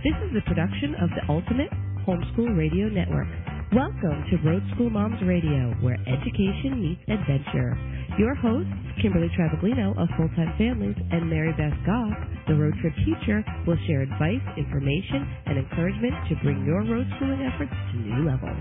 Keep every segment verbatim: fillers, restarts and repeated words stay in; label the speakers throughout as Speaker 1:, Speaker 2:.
Speaker 1: This is a production of the Ultimate Homeschool Radio Network. Welcome to Road School Moms Radio, where education meets adventure. Your hosts, Kimberly Travaglino of Full Time Families and Mary Beth Goff, the road trip teacher, will share advice, information, and encouragement to bring your road schooling efforts to new levels.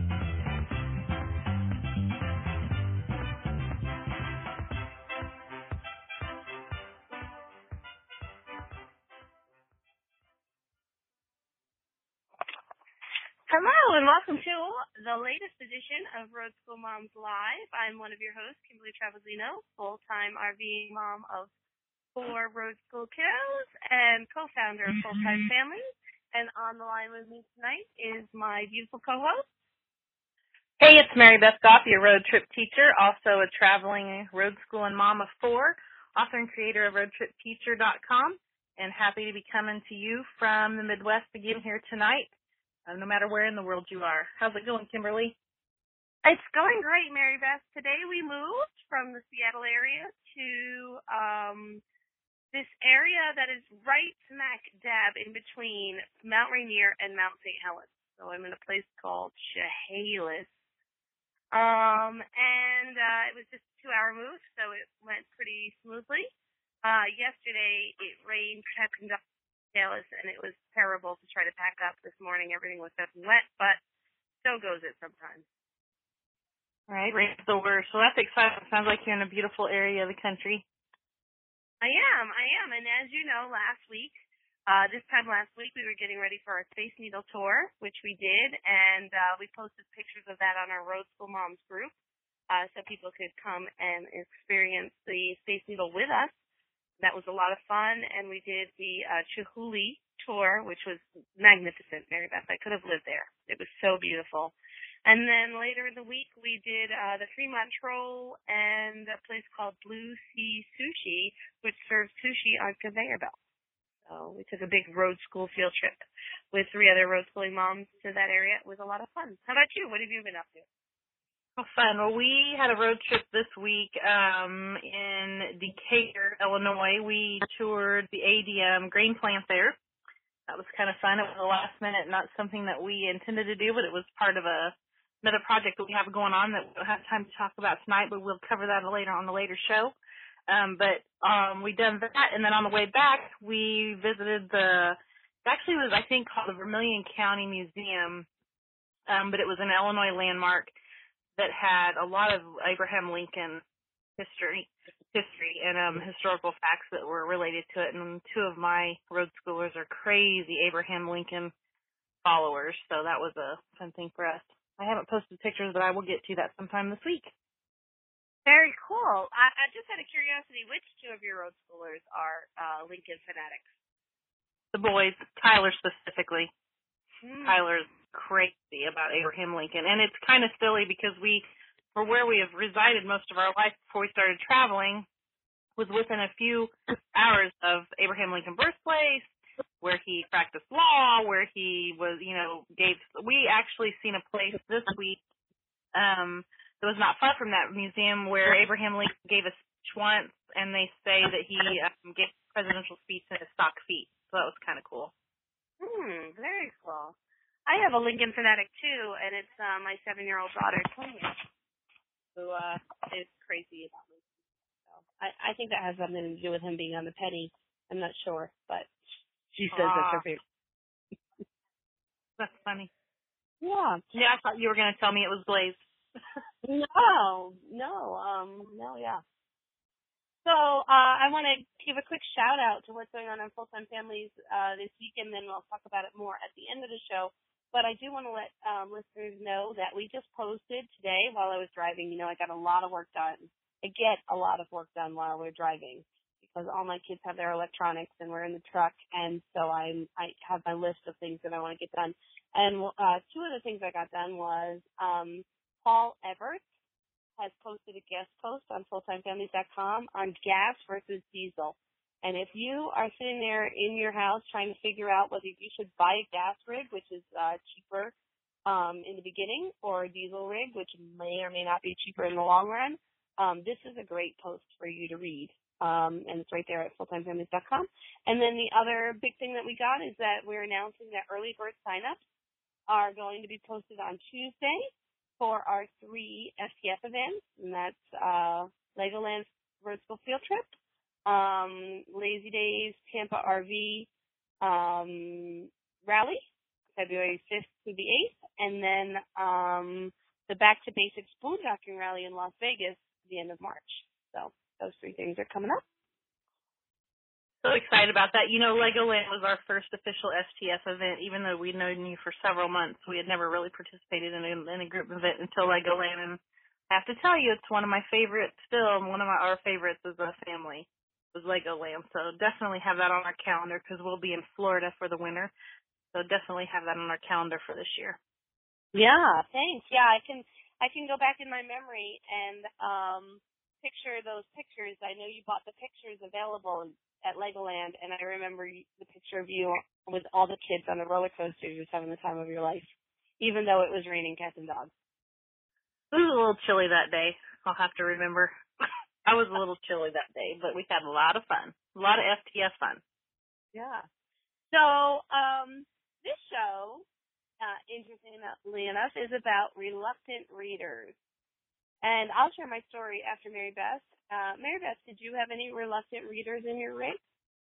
Speaker 2: Hello and welcome to the latest edition of Road School Moms Live. I'm one of your hosts, Kimberly Travaglino, full-time RVing mom of four road school kiddos and co-founder of Full Time Families. And on the line with me tonight is my beautiful co-host.
Speaker 3: Hey, it's Mary Beth Goff, your road trip teacher, also a traveling road school and mom of four, author and creator of road trip teacher dot com, and happy to be coming to you from the Midwest again here tonight. Uh, no matter where in the world you are. How's it going, Kimberly?
Speaker 2: It's going great, Mary Beth. Today we moved from the Seattle area to um, this area that is right smack dab in between Mount Rainier and Mount Saint Helens. So I'm in a place called Chehalis. Um, and uh, it was just a two-hour move, so it went pretty smoothly. Uh, yesterday it rained, kept conducting. And it was terrible to try to pack up this morning. Everything was soaking wet, but so goes it sometimes.
Speaker 3: All right, rain's the worst. So that's exciting. Sounds like you're in a beautiful area of the country.
Speaker 2: I am, I am. And as you know, last week, uh, this time last week, we were getting ready for our Space Needle tour, which we did, and uh, we posted pictures of that on our Road School Moms group uh, so people could come and experience the Space Needle with us. That was a lot of fun, and we did the uh, Chihuly tour, which was magnificent, Mary Beth. I could have lived there. It was so beautiful. And then later in the week, we did uh, the Fremont Troll and a place called Blue Sea Sushi, which serves sushi on conveyor belts. So we took a big road school field trip with three other road schooling moms to that area. It was a lot of fun. How about you? What have you been up to?
Speaker 3: Oh, fun. Well, we had a road trip this week um, in Decatur, Illinois. We toured the A D M grain plant there. That was kind of fun. It was a last minute, not something that we intended to do, but it was part of a another project that we have going on that we don't have time to talk about tonight, but we'll cover that later on the later show. Um, but um, we done that, and then on the way back, we visited the, it actually was, I think, called the Vermilion County Museum, um, but it was an Illinois landmark that had a lot of Abraham Lincoln history history and um, historical facts that were related to it. And two of my road schoolers are crazy Abraham Lincoln followers, so that was a fun thing for us. I haven't posted pictures, but I will get to that sometime this week.
Speaker 2: Very cool. I, I just out of curiosity, which two of your road schoolers are uh, Lincoln fanatics?
Speaker 3: The boys, Tyler specifically.
Speaker 2: Hmm.
Speaker 3: Tyler's crazy about Abraham Lincoln, and it's kind of silly because we, for where we have resided most of our life before we started traveling, was within a few hours of Abraham Lincoln birthplace, where he practiced law, where he was, you know, gave. We actually seen a place this week um, that was not far from that museum where Abraham Lincoln gave a speech once, and they say that he um, gave a presidential speech in his stock feet. So that was kind of cool.
Speaker 2: Hmm, very cool. I have a Lincoln fanatic too, and it's uh, my seven-year-old daughter, Tonya, who uh, is crazy about Lincoln. So I, I think that has something to do with him being on the penny. I'm not sure, but she says
Speaker 3: Aww.
Speaker 2: that's her favorite.
Speaker 3: That's funny.
Speaker 2: Yeah.
Speaker 3: Yeah, I thought you were going to tell me it was Blaze.
Speaker 2: no, no, um, no, yeah. So uh, I want to give a quick shout out to what's going on in Full Time Families uh, this week, and then we'll talk about it more at the end of the show. But I do want to let um, listeners know that we just posted today while I was driving. You know, I got a lot of work done. I get a lot of work done while we're driving because all my kids have their electronics and we're in the truck, and so I'm I have my list of things that I want to get done. And uh, two of the things I got done was um, Paul Everett has posted a guest post on full time families dot com on gas versus diesel. And if you are sitting there in your house trying to figure out whether you should buy a gas rig, which is uh, cheaper um, in the beginning, or a diesel rig, which may or may not be cheaper in the long run, um, this is a great post for you to read. Um, and it's right there at full time families dot com. And then the other big thing that we got is that we're announcing that early bird signups are going to be posted on Tuesday for our three F T F events, and that's uh, Legoland Road School Field Trip, um, Lazy Days, Tampa R V um, Rally, February fifth to the eighth, and then um, the Back to Basics Boondocking Rally in Las Vegas at the end of March. So those three things are coming up.
Speaker 3: So excited about that. You know, Legoland was our first official S T F event, even though we'd known you for several months. We had never really participated in a, in a group event until Legoland. And I have to tell you, it's one of my favorites still. One of my, our favorites as a family was Legoland. So definitely have that on our calendar because we'll be in Florida for the winter. So definitely have that on our calendar for this year.
Speaker 2: Yeah, thanks. Yeah, I can I can go back in my memory and um, picture those pictures. I know you bought the pictures available at Legoland, and I remember the picture of you with all the kids on the roller coasters just having the time of your life, even though it was raining cats and dogs.
Speaker 3: It was a little chilly that day. I'll have to remember. I was a little chilly that day, but we had a lot of fun. A lot of F T S fun.
Speaker 2: Yeah. So um, this show, uh, interestingly enough, is about reluctant readers. And I'll share my story after Mary Beth. Uh, Mary Beth, did you have any reluctant readers in your ring?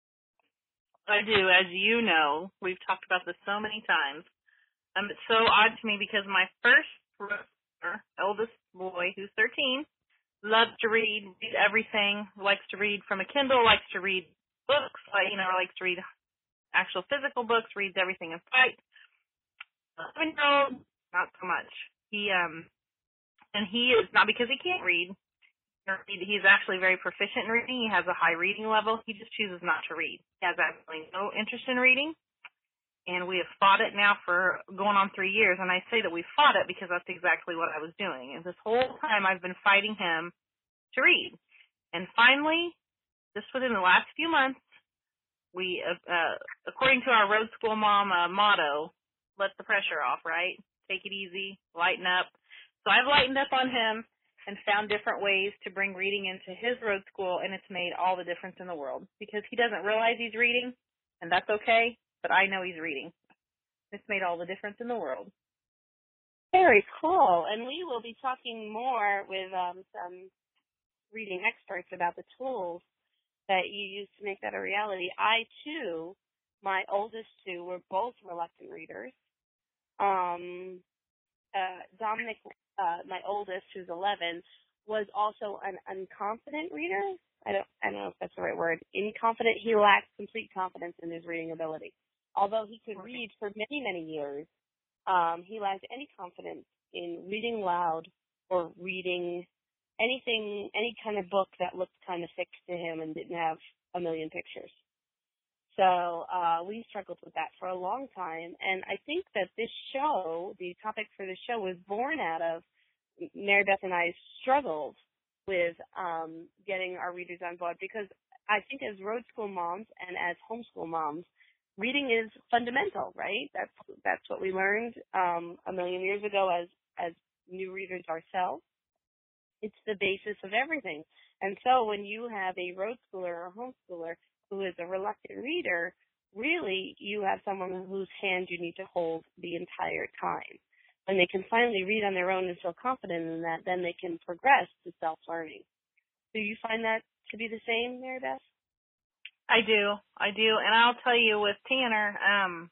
Speaker 3: I do. As you know, we've talked about this so many times. Um, it's so odd to me because my first brother, eldest boy, who's thirteen, loves to read, reads everything, likes to read from a Kindle, likes to read books, like, you know, likes to read actual physical books, reads everything in sight. eleven-year-old, not so much. He, um, and he is, not because he can't read, he's actually very proficient in reading. He has a high reading level. He just chooses not to read. He has absolutely no interest in reading. And we have fought it now for going on three years. And I say that we fought it because that's exactly what I was doing. And this whole time I've been fighting him to read. And finally, just within the last few months, we, uh, uh, according to our Road School Mom uh, motto, let the pressure off, right? Take it easy, lighten up. So I've lightened up on him and found different ways to bring reading into his road school, and it's made all the difference in the world because he doesn't realize he's reading, and that's okay, but I know he's reading. It's made all the difference in the world.
Speaker 2: Very cool. And we will be talking more with um, some reading experts about the tools that you use to make that a reality. I, too, my oldest two were both reluctant readers. Um, uh, Dominic, uh, my oldest, who's eleven, was also an unconfident reader. I don't, I don't know if that's the right word. Inconfident. He lacked complete confidence in his reading ability. Although he could read for many, many years, um, he lacked any confidence in reading loud or reading anything, any kind of book that looked kind of thick to him and didn't have a million pictures. So uh, we struggled with that for a long time. And I think that this show, the topic for this show, was born out of Mary Beth and I struggled with um, getting our readers on board because I think as road school moms and as homeschool moms, reading is fundamental, right? That's that's what we learned um, a million years ago as as new readers ourselves. It's the basis of everything. And so when you have a road schooler or a homeschooler who is a reluctant reader, really you have someone whose hand you need to hold the entire time. When they can finally read on their own and feel confident in that, then they can progress to self-learning. Do you find that to be the same, Mary Beth?
Speaker 3: I do. I do. And I'll tell you with Tanner, um,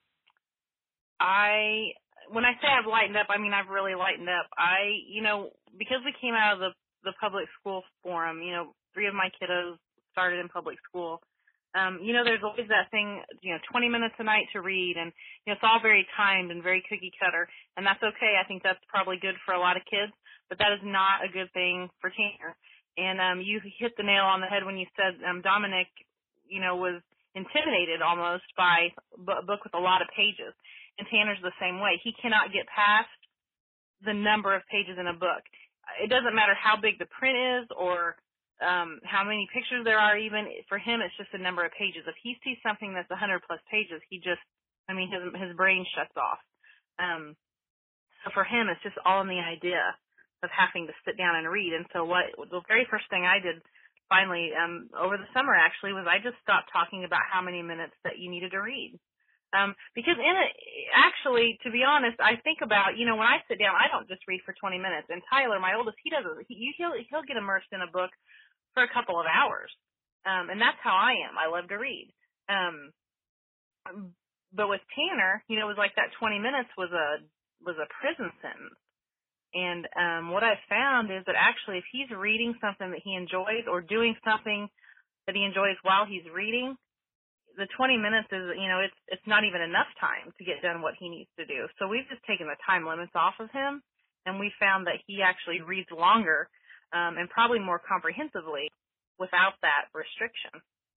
Speaker 3: I, when I say I've lightened up, I mean I've really lightened up. I, you know, because we came out of the, the public school forum, you know, three of my kiddos started in public school. Um, you know, there's always that thing, you know, twenty minutes a night to read, and, you know, it's all very timed and very cookie cutter, and that's okay. I think that's probably good for a lot of kids, but that is not a good thing for Tanner. And um, you hit the nail on the head when you said um, Dominic, you know, was intimidated almost by a book with a lot of pages, and Tanner's the same way. He cannot get past the number of pages in a book. It doesn't matter how big the print is or Um, how many pictures there are even. For him, it's just a number of pages. If he sees something that's one hundred plus pages, he just, I mean, his his brain shuts off. Um, so for him, it's just all in the idea of having to sit down and read. And so what the very first thing I did finally, um, over the summer actually, was I just stopped talking about how many minutes that you needed to read. Um, because in a, actually, to be honest, I think about, you know, when I sit down, I don't just read for twenty minutes. And Tyler, my oldest, he doesn't, he, he'll, he'll get immersed in a book for a couple of hours. Um, and that's how I am. I love to read. Um, but with Tanner, you know, it was like that twenty minutes was a, was a prison sentence. And, um, what I've found is that actually if he's reading something that he enjoys or doing something that he enjoys while he's reading, the twenty minutes is, you know, it's it's not even enough time to get done what he needs to do. So we've just taken the time limits off of him, and we found that he actually reads longer um, and probably more comprehensively without that restriction.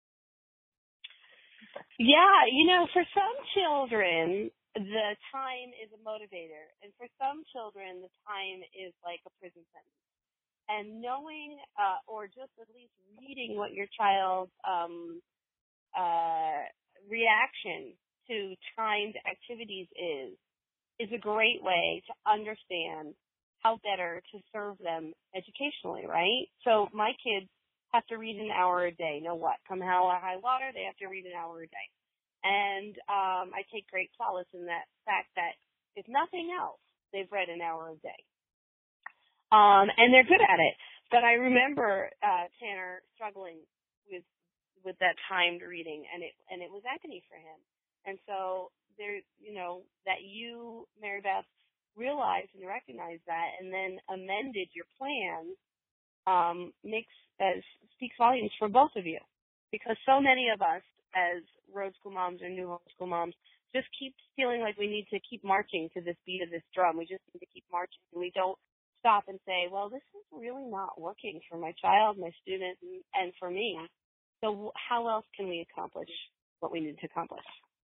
Speaker 2: Yeah, you know, for some children, the time is a motivator, and for some children, the time is like a prison sentence. And knowing, uh, or just at least reading what your child's um, uh, reaction to timed activities is, is a great way to understand how better to serve them educationally, right? So my kids have to read an hour a day. Know what? Come hell or high water, they have to read an hour a day. And um, I take great solace in that fact that if nothing else, they've read an hour a day. Um, and they're good at it. But I remember uh, Tanner struggling with with that timed reading, and it and it was agony for him. And so there, you know, that you, Mary Beth, realized and recognized that, and then amended your plan, um, makes as speaks volumes for both of you, because so many of us as road school moms or new homeschool moms just keep feeling like we need to keep marching to this beat of this drum. We just need to keep marching, and we don't stop and say, well, this is really not working for my child, my student, and, and for me. So how else can we accomplish what we need to accomplish?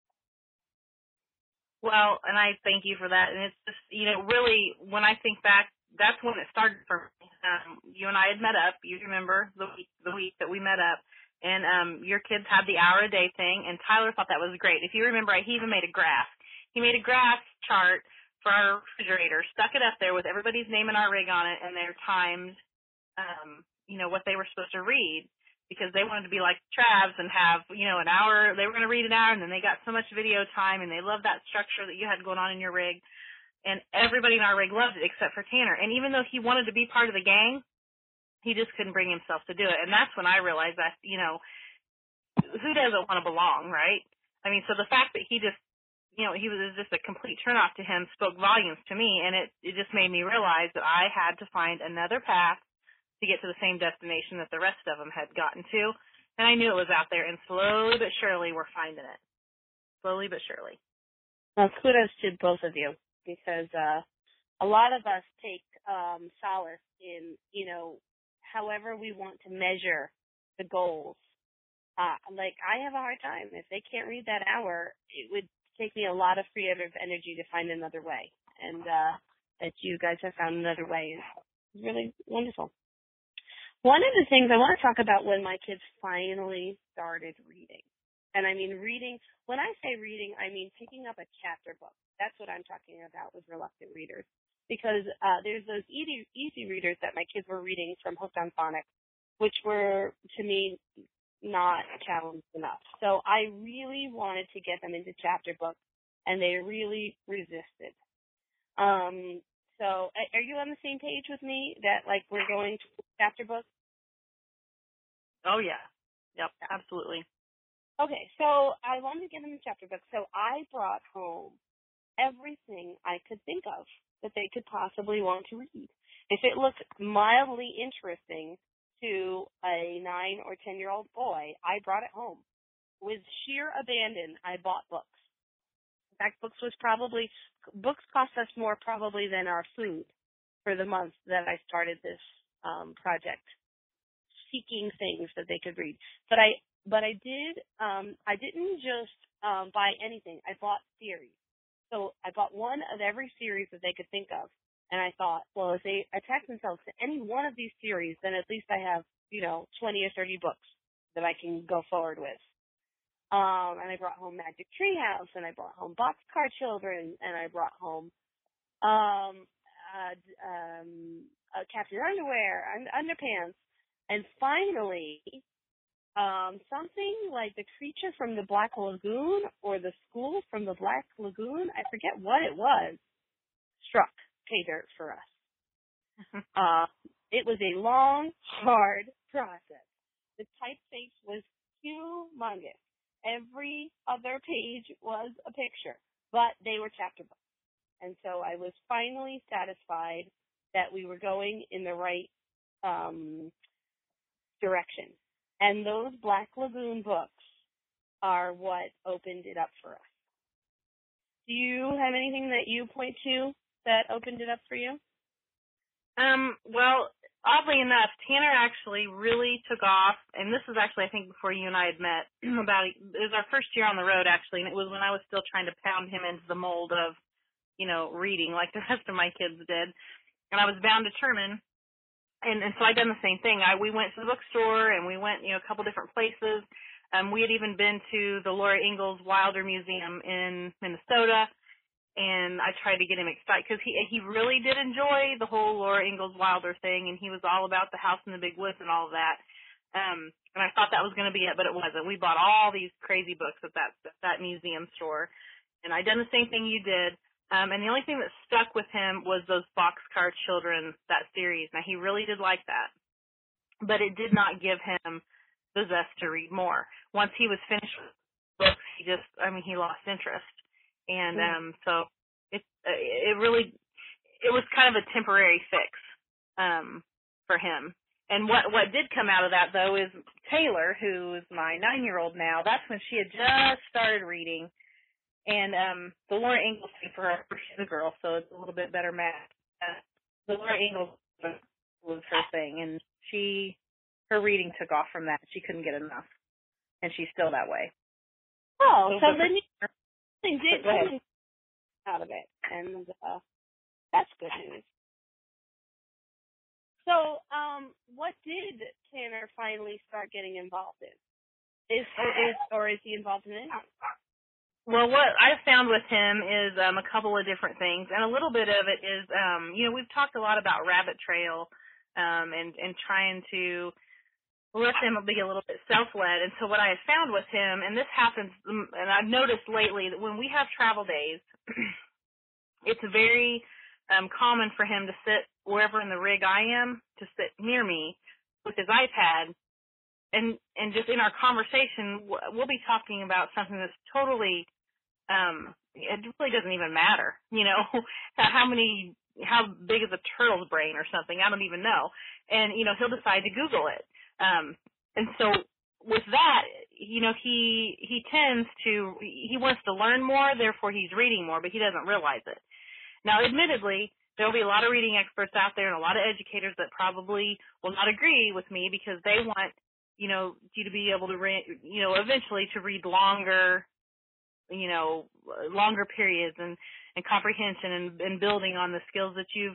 Speaker 3: Well, and I thank you for that. And it's just, you know, really, when I think back, that's when it started for me. Um, you and I had met up. You remember the week, the week that we met up. And um, your kids had the hour a day thing, and Tyler thought that was great. If you remember, he even made a graph. He made a graph chart for our refrigerator, stuck it up there with everybody's name and our rig on it, and their timed, um, you know, what they were supposed to read, because they wanted to be like Travs and have, you know, an hour. They were going to read an hour, and then they got so much video time, and they loved that structure that you had going on in your rig. And everybody in our rig loved it except for Tanner. And even though he wanted to be part of the gang, he just couldn't bring himself to do it. And that's when I realized that, you know, who doesn't want to belong, right? I mean, so the fact that he just, you know, he was just a complete turnoff to him spoke volumes to me, and it, it just made me realize that I had to find another path to get to the same destination that the rest of them had gotten to. And I knew it was out there, and slowly but surely we're finding it. Slowly but surely.
Speaker 2: Well, kudos to both of you, because uh, a lot of us take um, solace in, you know, however we want to measure the goals. Uh, like, I have a hard time. If they can't read that hour, it would take me a lot of creative energy to find another way. And uh, that you guys have found another way is really wonderful. One of the things I want to talk about when my kids finally started reading, and I mean reading, when I say reading, I mean picking up a chapter book. That's what I'm talking about with reluctant readers, because uh, there's those easy, easy readers that my kids were reading from Hooked on Phonics, which were, to me, not challenged enough. So I really wanted to get them into chapter books, and they really resisted. Um, So are you on the same page with me that, like, we're going to chapter books?
Speaker 3: Oh, yeah. Yep, absolutely.
Speaker 2: Okay, so I wanted to get them a chapter book, so I brought home everything I could think of that they could possibly want to read. If it looked mildly interesting to a nine- or ten-year-old boy, I brought it home. With sheer abandon, I bought books. In fact, books was probably books cost us more probably than our food for the month that I started this um, project, seeking things that they could read. But I but I did um, I didn't just um, buy anything. I bought series. So I bought one of every series that they could think of, and I thought, well, if they attach themselves to any one of these series, then at least I have, you know, twenty or thirty books that I can go forward with. Um, and I brought home Magic Treehouse, and I brought home Boxcar Children, and I brought home um, uh, um, uh, Captain Underwear and Underpants, And finally, um, something like the creature from the Black Lagoon or the school from the Black Lagoon, I forget what it was, struck pay dirt for us. uh, it was a long, hard process. The typeface was humongous. Every other page was a picture, but they were chapter books. And so I was finally satisfied that we were going in the right um, direction. And those Black Lagoon books are what opened it up for us. Do you have anything that you point to that opened it up for you?
Speaker 3: Um, well, oddly enough, Tanner actually really took off, and this was actually, I think, before you and I had met, about, it was our first year on the road, actually, and it was when I was still trying to pound him into the mold of, you know, reading like the rest of my kids did. And I was bound determined. And, and so I done the same thing. I, we went to the bookstore and we went, you know, a couple different places. Um, we had even been to the Laura Ingalls Wilder Museum in Minnesota, and I tried to get him excited because he he really did enjoy the whole Laura Ingalls Wilder thing, and he was all about the House in the Big Woods and all of that. Um, and I thought that was going to be it, but it wasn't. We bought all these crazy books at that at that museum store, and I done the same thing you did. Um, and the only thing that stuck with him was those Boxcar Children, that series. Now, he really did like that, but it did not give him the zest to read more. Once he was finished with books, he just, I mean, he lost interest. And um, so it, it really, it was kind of a temporary fix um, for him. And what, what did come out of that, though, is Taylor, who is my nine-year-old now, that's when she had just started reading. And um, the Laura Ingalls thing for her, she's a girl, so it's a little bit better math. Uh, the Laura Ingalls was her thing, and she, her reading took off from that. She couldn't get enough, and she's still that way.
Speaker 2: Oh, so, so then you
Speaker 3: her,
Speaker 2: did something out of it, and uh, that's good news. So, um, what did Tanner finally start getting involved in? Is or is or is he involved in it?
Speaker 3: Well, what I've found with him is um, a couple of different things, and a little bit of it is, um, you know, we've talked a lot about Rabbit Trail um, and, and trying to let them be a little bit self-led. And so what I have found with him, and this happens, and I've noticed lately, that when we have travel days, it's very um, common for him to sit wherever in the rig I am, to sit near me with his iPad. And and just in our conversation, we'll be talking about something that's totally, um, it really doesn't even matter, you know, how many, how big is a turtle's brain or something, I don't even know. And, you know, he'll decide to Google it. Um, and so with that, you know, he he tends to, he wants to learn more, therefore he's reading more, but he doesn't realize it. Now, admittedly, there will be a lot of reading experts out there and a lot of educators that probably will not agree with me because they want, you know, you to be able to, re- you know, eventually to read longer, you know, longer periods and, and comprehension and, and building on the skills that you've,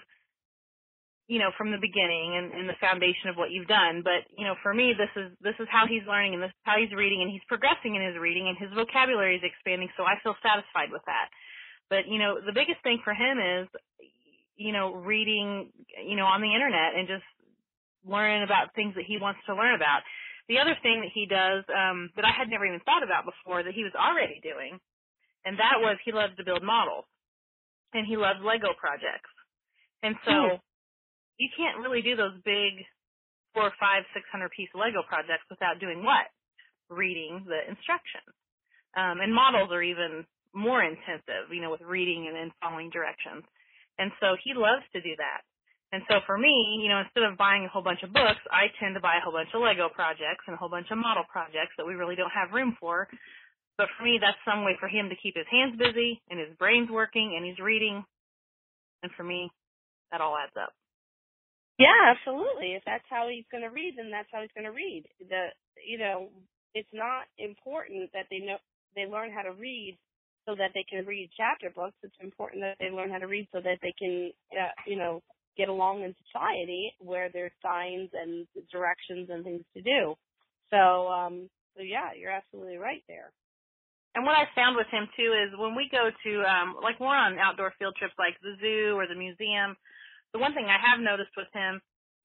Speaker 3: you know, from the beginning and, and the foundation of what you've done. But, you know, for me, this is, this is how he's learning and this is how he's reading and he's progressing in his reading and his vocabulary is expanding. So I feel satisfied with that. But, you know, the biggest thing for him is, you know, reading, you know, on the internet and just learning about things that he wants to learn about. The other thing that he does um, that I had never even thought about before that he was already doing, and that was he loves to build models, and he loves Lego projects. And so mm. you can't really do those big four, five, six hundred piece Lego projects without doing what? Reading the instructions. Um, and models are even more intensive, you know, with reading and then following directions. And so he loves to do that. And so for me, you know, instead of buying a whole bunch of books, I tend to buy a whole bunch of Lego projects and a whole bunch of model projects that we really don't have room for. But for me, that's some way for him to keep his hands busy and his brain's working and he's reading. And for me, that all adds up.
Speaker 2: Yeah, absolutely. If that's how he's going to read, then that's how he's going to read. The, you know, it's not important that they know they learn how to read so that they can read chapter books. It's important that they learn how to read so that they can, uh, you know, get along in society where there's signs and directions and things to do. So, um, so yeah, you're absolutely right there.
Speaker 3: And what I found with him too is when we go to, um, like we're on outdoor field trips like the zoo or the museum, the one thing I have noticed with him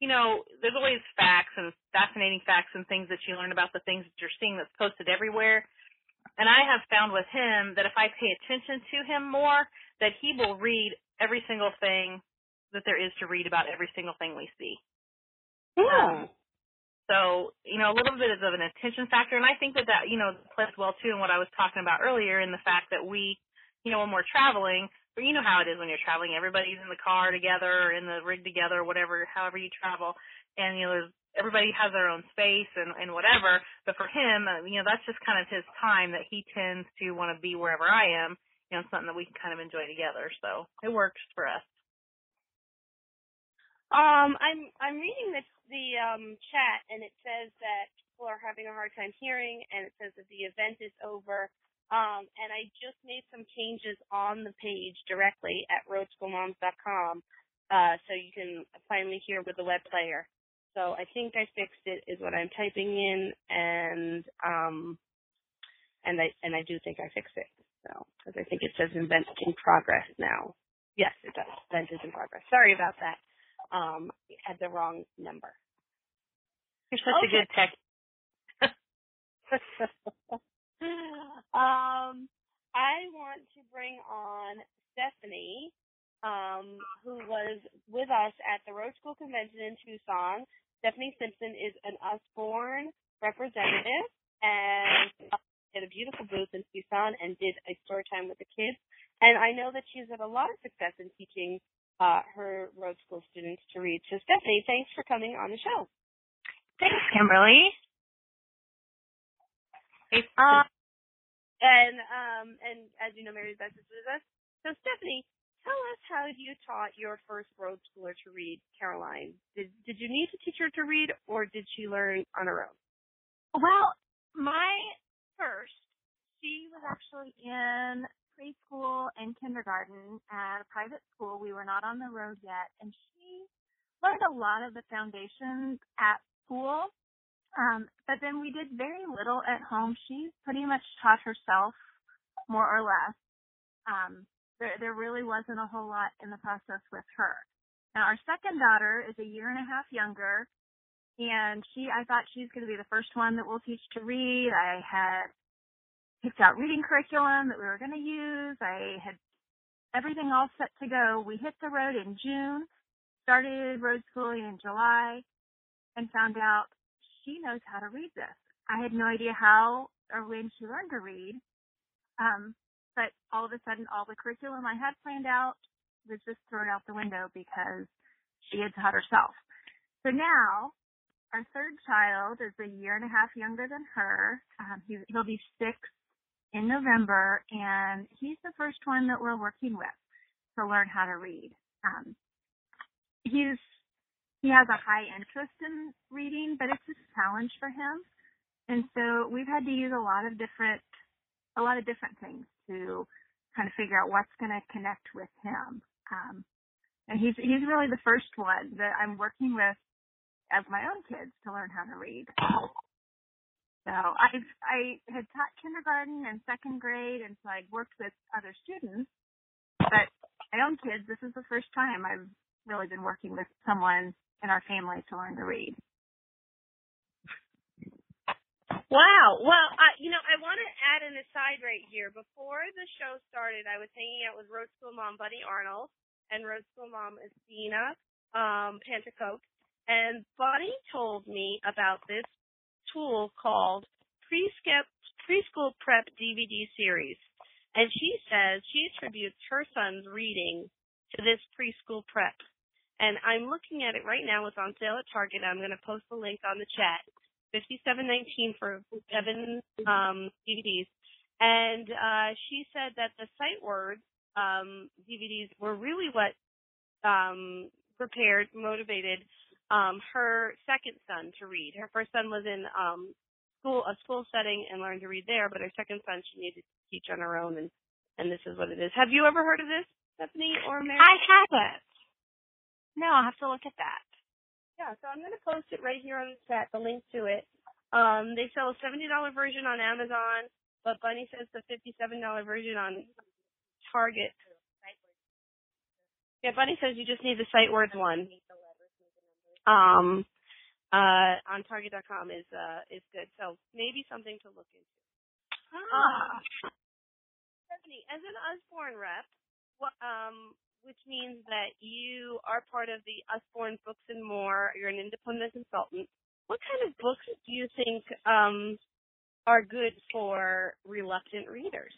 Speaker 3: you know, there's always facts and fascinating facts and things that you learn about the things that you're seeing that's posted everywhere. And I have found with him that if I pay attention to him more, that he will read every single thing that there is to read about every single thing we see.
Speaker 2: Yeah.
Speaker 3: Um, so, you know, a little bit of an attention factor. And I think that that, you know, plays well, too, in what I was talking about earlier in the fact that we, you know, when we're traveling, but you know how it is when you're traveling. Everybody's in the car together, in the rig together, whatever, however you travel. And, you know, there's, everybody has their own space and, and whatever. But for him, uh, you know, that's just kind of his time that he tends to want to be wherever I am. You know, something that we can kind of enjoy together. So it works for us.
Speaker 2: Um, I'm I'm reading the the um chat, and it says that people are having a hard time hearing, and it says that the event is over. Um, and I just made some changes on the page directly at road school moms dot com, uh, so you can finally hear with the web player. So I think I fixed it, is what I'm typing in, and um, and I and I do think I fixed it. So because I think it says event in progress now. Yes, it does. Event is in progress. Sorry about that. Um, I had the wrong number.
Speaker 3: You're such
Speaker 2: okay.
Speaker 3: a good tech.
Speaker 2: um, I want to bring on Stephanie, um, who was with us at the Road School Convention in Tucson. Stephanie Simpson is an Usborne representative and had a beautiful booth in Tucson and did a story time with the kids. And I know that she's had a lot of success in teaching uh, her road school students to read. So, Stephanie, thanks for coming on the show.
Speaker 4: Thanks, Kimberly.
Speaker 2: Um, and um, and as you know, Mary Beth is with us. So, Stephanie, tell us how you taught your first road schooler to read, Caroline. Did did you need to teach her to read, or did she learn on her own?
Speaker 4: Well, my first, she was actually in preschool and kindergarten at a private school. We were not on the road yet, and she learned a lot of the foundations at school. Um, but then we did very little at home. She pretty much taught herself, more or less. Um, there, there really wasn't a whole lot in the process with her. Now, our second daughter is a year and a half younger, and she, I thought she's going to be the first one that we'll teach to read. I had picked out reading curriculum that we were going to use. I had everything all set to go. We hit the road in June, started road schooling in July, and found out she knows how to read this. I had no idea how or when she learned to read, um, but all of a sudden all the curriculum I had planned out was just thrown out the window because she had taught herself. So now our third child is a year and a half younger than her. Um, he, he'll be six in November, and he's the first one that we're working with to learn how to read. Um, he's He has a high interest in reading, but it's a challenge for him. And so we've had to use a lot of different, a lot of different things to kind of figure out what's going to connect with him. Um, and he's, he's really the first one that I'm working with as my own kids to learn how to read. So I've, I had taught kindergarten and second grade, and so I'd worked with other students, but my own kids, this is the first time I've really been working with someone in our family to learn to read.
Speaker 2: Wow. Well, I, you know, I want to add an aside right here. Before the show started, I was hanging out with Road School Mom Bunny Arnold and Road School Mom Estina um, Pantacoke, and Bunny told me about this tool called Preschool Preschool Prep D V D series, and she says she attributes her son's reading to this preschool prep. And I'm looking at it right now. It's on sale at Target. I'm going to post the link on the chat. fifty-seven nineteen for seven um, D V Ds. And uh, she said that the sight words um, D V Ds were really what um, prepared, motivated um, her second son to read. Her first son was in um, school, a school setting, and learned to read there. But her second son, she needed to teach on her own. And, and this is what it is. Have you ever heard of this, Stephanie or Mary?
Speaker 4: I haven't. No, I'll have to look at that.
Speaker 2: Yeah, so I'm going to post it right here on the chat, the link to it. Um, they sell a seventy dollars version on Amazon, but Bunny says the fifty-seven dollars version on Target. Yeah, Bunny says you just need the sight words one. um, uh, on Target dot com is uh, is good. So maybe something to look into.
Speaker 4: Ah.
Speaker 2: Um, Stephanie, as an Usborne rep, what, um, which means that you are part of the Usborne Books and More, you're an independent consultant, what kind of books do you think um, are good for reluctant readers?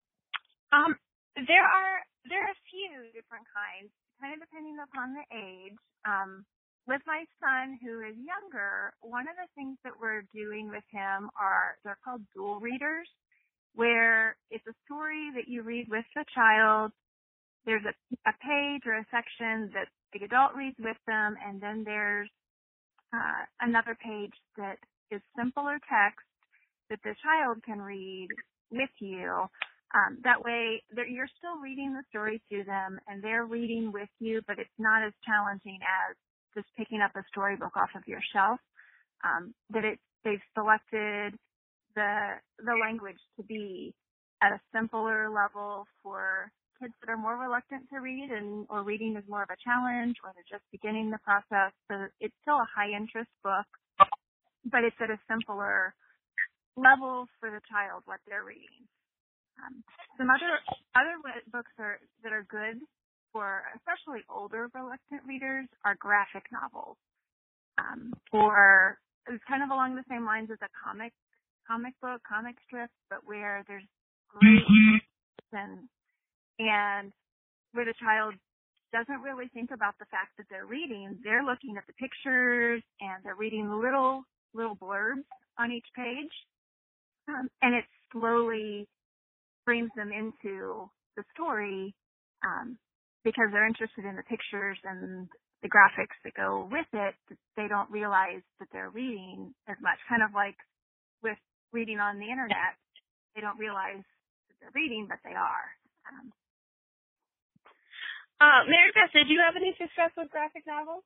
Speaker 4: Um, there are there are a few different kinds, kind of depending upon the age. Um, with my son, who is younger, one of the things that we're doing with him are they're called dual readers, where it's a story that you read with the child. There's a, a page or a section that the adult reads with them, and then there's uh, another page that is simpler text that the child can read with you. Um, that way, you're still reading the story to them, and they're reading with you, but it's not as challenging as just picking up a storybook off of your shelf. Um, that it, they've selected the the language to be at a simpler level for kids that are more reluctant to read, and or reading is more of a challenge, or they're just beginning the process. So it's still a high interest book, but it's at a simpler level for the child what they're reading. Um, some other other books are that are good for especially older reluctant readers are graphic novels, um, or it's kind of along the same lines as a comic comic book, comic strip, but where there's great and and where the child doesn't really think about the fact that they're reading. They're looking at the pictures and they're reading little little blurbs on each page, um, and it slowly brings them into the story um, because they're interested in the pictures and the graphics that go with it. They don't realize that they're reading as much. Kind of like with reading on the internet, they don't realize that they're reading, but they are. Um,
Speaker 2: uh, Mary Beth, did you have any success with graphic novels?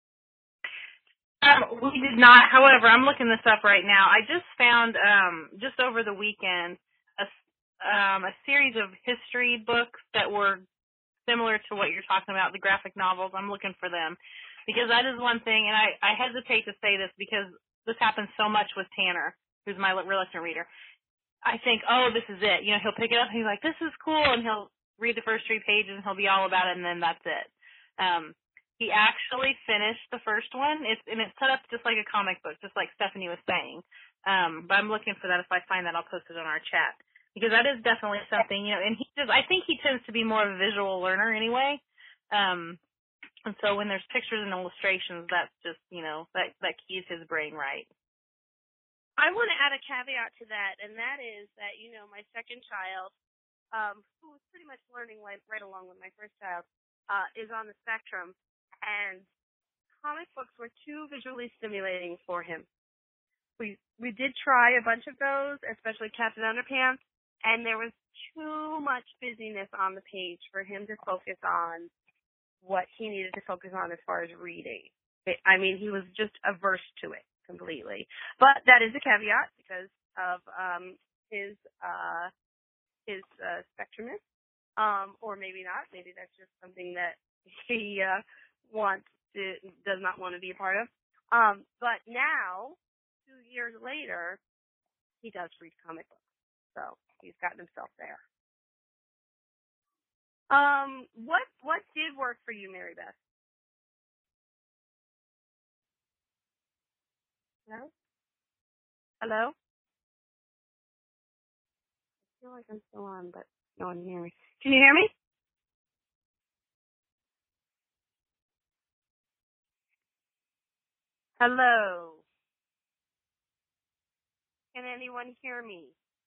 Speaker 3: Um, we did not. However, I'm looking this up right now. I just found um, just over the weekend a Um, a series of history books that were similar to what you're talking about, the graphic novels. I'm looking for them because that is one thing, and I, I hesitate to say this because this happens so much with Tanner, who's my reluctant reader. I think, oh, this is it. You know, he'll pick it up and he's like, this is cool, and he'll read the first three pages and he'll be all about it, and then that's it. Um, he actually finished the first one, it's, and it's set up just like a comic book, just like Stephanie was saying. Um, but I'm looking for that. If I find that, I'll post it on our chat. Because that is definitely something, you know, and he just, I think he tends to be more of a visual learner anyway. Um, and so when there's pictures and illustrations, that's just, you know, that, that keys his brain right.
Speaker 2: I want to add a caveat to that, and that is that, you know, my second child, um, who was pretty much learning right, right along with my first child, uh, is on the spectrum, and comic books were too visually stimulating for him. We we did try a bunch of those, especially Captain Underpants, and there was too much busyness on the page for him to focus on what he needed to focus on as far as reading. I mean, he was just averse to it completely. But that is a caveat because of um, his uh, his uh, spectrumus, um, or maybe not. Maybe that's just something that he uh, wants to, does not want to be a part of. Um, but now, two years later, he does read comic books. So he's gotten himself there. Um, what what did work for you, Mary Beth? Hello? Hello? I feel like I'm still on, but no one can hear me. Can you hear me? Hello? Can anyone hear me?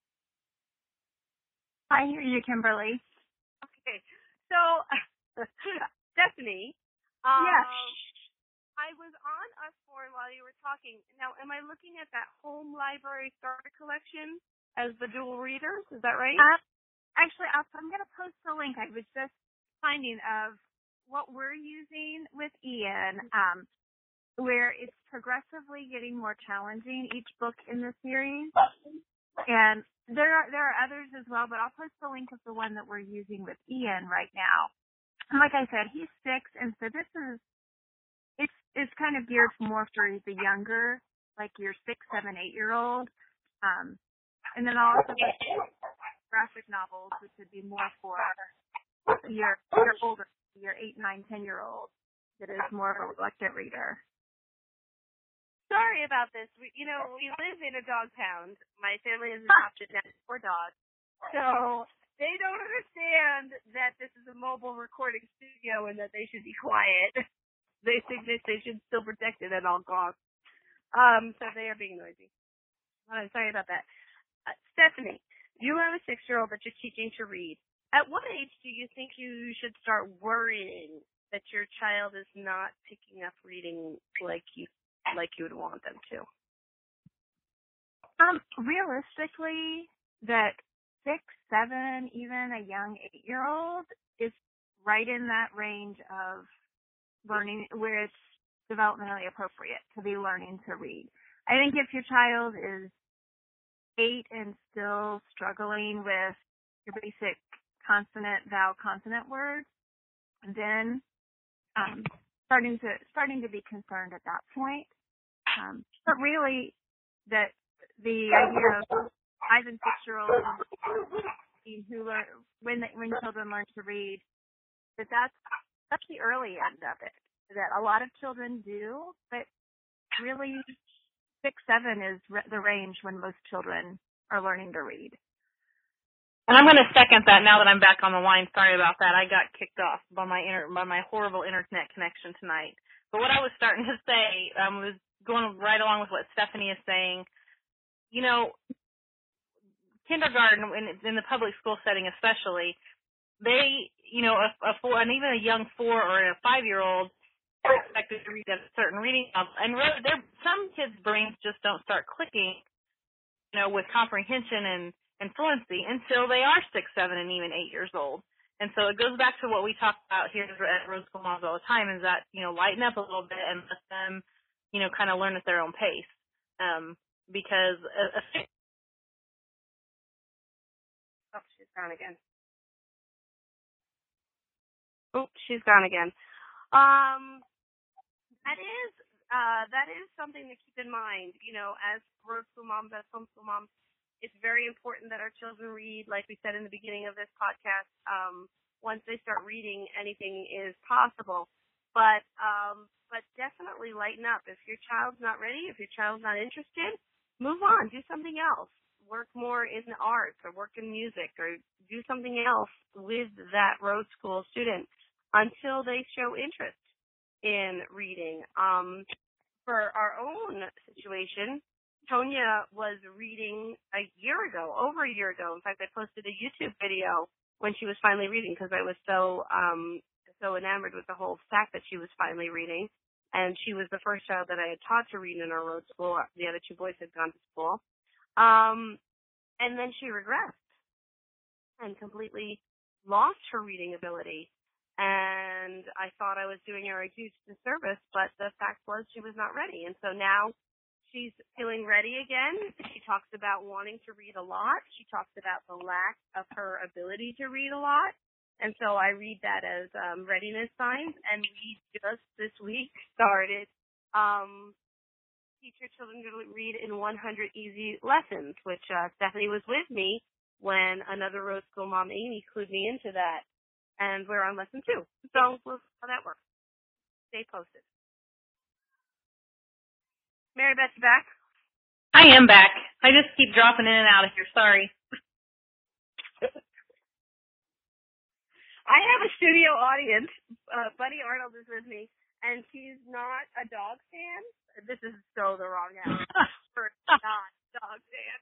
Speaker 4: I hear you, Kimberly.
Speaker 2: Okay. So, Stephanie, um,
Speaker 4: yes.
Speaker 2: I was on Usborne while you were talking. Now, am I looking at that home library starter collection as the dual readers? Is that right?
Speaker 4: Uh, actually, I'll, I'm going to post the link. I was just finding of what we're using with Ian, um, where it's progressively getting more challenging, each book in the series. And there are there are others as well, but I'll post the link of the one that we're using with Ian right now. And like I said, he's six, and so this is it's is kind of geared more for the younger, like your six, seven, eight year old. Um, and then I'll also put graphic novels, which would be more for your your older, your eight, nine, ten year old that is more of a reluctant reader.
Speaker 2: Sorry about this. We, you know, we live in a dog pound. My family has adopted now four dogs, so they don't understand that this is a mobile recording studio and that they should be quiet. They think that they should still protect it at all costs. Um, so they are being noisy. I'm sorry about that. Uh, Stephanie, you have a six-year-old that you're teaching to read. At what age do you think you should start worrying that your child is not picking up reading like you like you would want them to?
Speaker 4: Um, realistically, that six, seven, even a young eight-year-old is right in that range of learning where it's developmentally appropriate to be learning to read. I think if your child is eight and still struggling with your basic consonant, vowel, consonant words, then um, starting to starting to be concerned at that point. Um, but really, that the idea of five and six year olds who learn when they, when children learn to read, that that's that's the early end of it. That a lot of children do, but really six, seven is re- the range when most children are learning to read.
Speaker 3: And I'm going to second that now that I'm back on the line. Sorry about that. I got kicked off by my inter- by my horrible internet connection tonight. But what I was starting to say um, was going right along with what Stephanie is saying. You know, kindergarten, in, in the public school setting especially, they, you know, a, a four, and even a young four or a five-year-old are expected to read at a certain reading level. And really, some kids' brains just don't start clicking, you know, with comprehension and, and fluency until they are six, seven, and even eight years old. And so it goes back to what we talk about here at Road School Moms all the time, is that, you know, lighten up a little bit and let them, you know, kind of learn at their own pace. Um, because a, a
Speaker 2: Oh, she's gone again. Oh, she's gone again. Um, that is uh, that is something to keep in mind. You know, as road school moms, as homeschool moms, it's very important that our children read. Like we said in the beginning of this podcast, um, once they start reading, anything is possible. But um, but definitely lighten up. If your child's not ready, if your child's not interested, move on. Do something else. Work more in the arts or work in music or do something else with that road school student until they show interest in reading. Um, for our own situation, Tonya was reading a year ago, over a year ago. In fact, I posted a YouTube video when she was finally reading because I was so um, so enamored with the whole fact that she was finally reading. And she was the first child that I had taught to read in our road school. The other two boys had gone to school. Um, and then she regressed and completely lost her reading ability. And I thought I was doing her a huge disservice, but the fact was she was not ready. And so now she's feeling ready again. She talks about wanting to read a lot. She talks about the lack of her ability to read a lot. And so I read that as um, readiness signs. And we just this week started um, teach your children to read in one hundred easy lessons, which uh, Stephanie was with me when another road school mom, Amy, clued me into that. And we're on lesson two. So we'll see how that works. Stay posted. Mary Beth, you back?
Speaker 3: I am back. I just keep dropping in and out of here. Sorry.
Speaker 2: I have a studio audience. Uh, Buddy Arnold is with me, and she's not a dog fan. This is so the wrong answer. For not dog fan.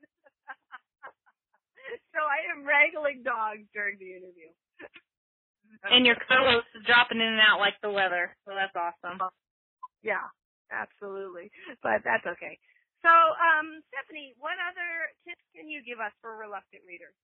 Speaker 2: So I am wrangling dogs during the interview.
Speaker 3: And your co-host is dropping in and out like the weather, so that's awesome.
Speaker 2: Yeah, absolutely. But that's okay. So, um, Stephanie, what other tips can you give us for reluctant readers?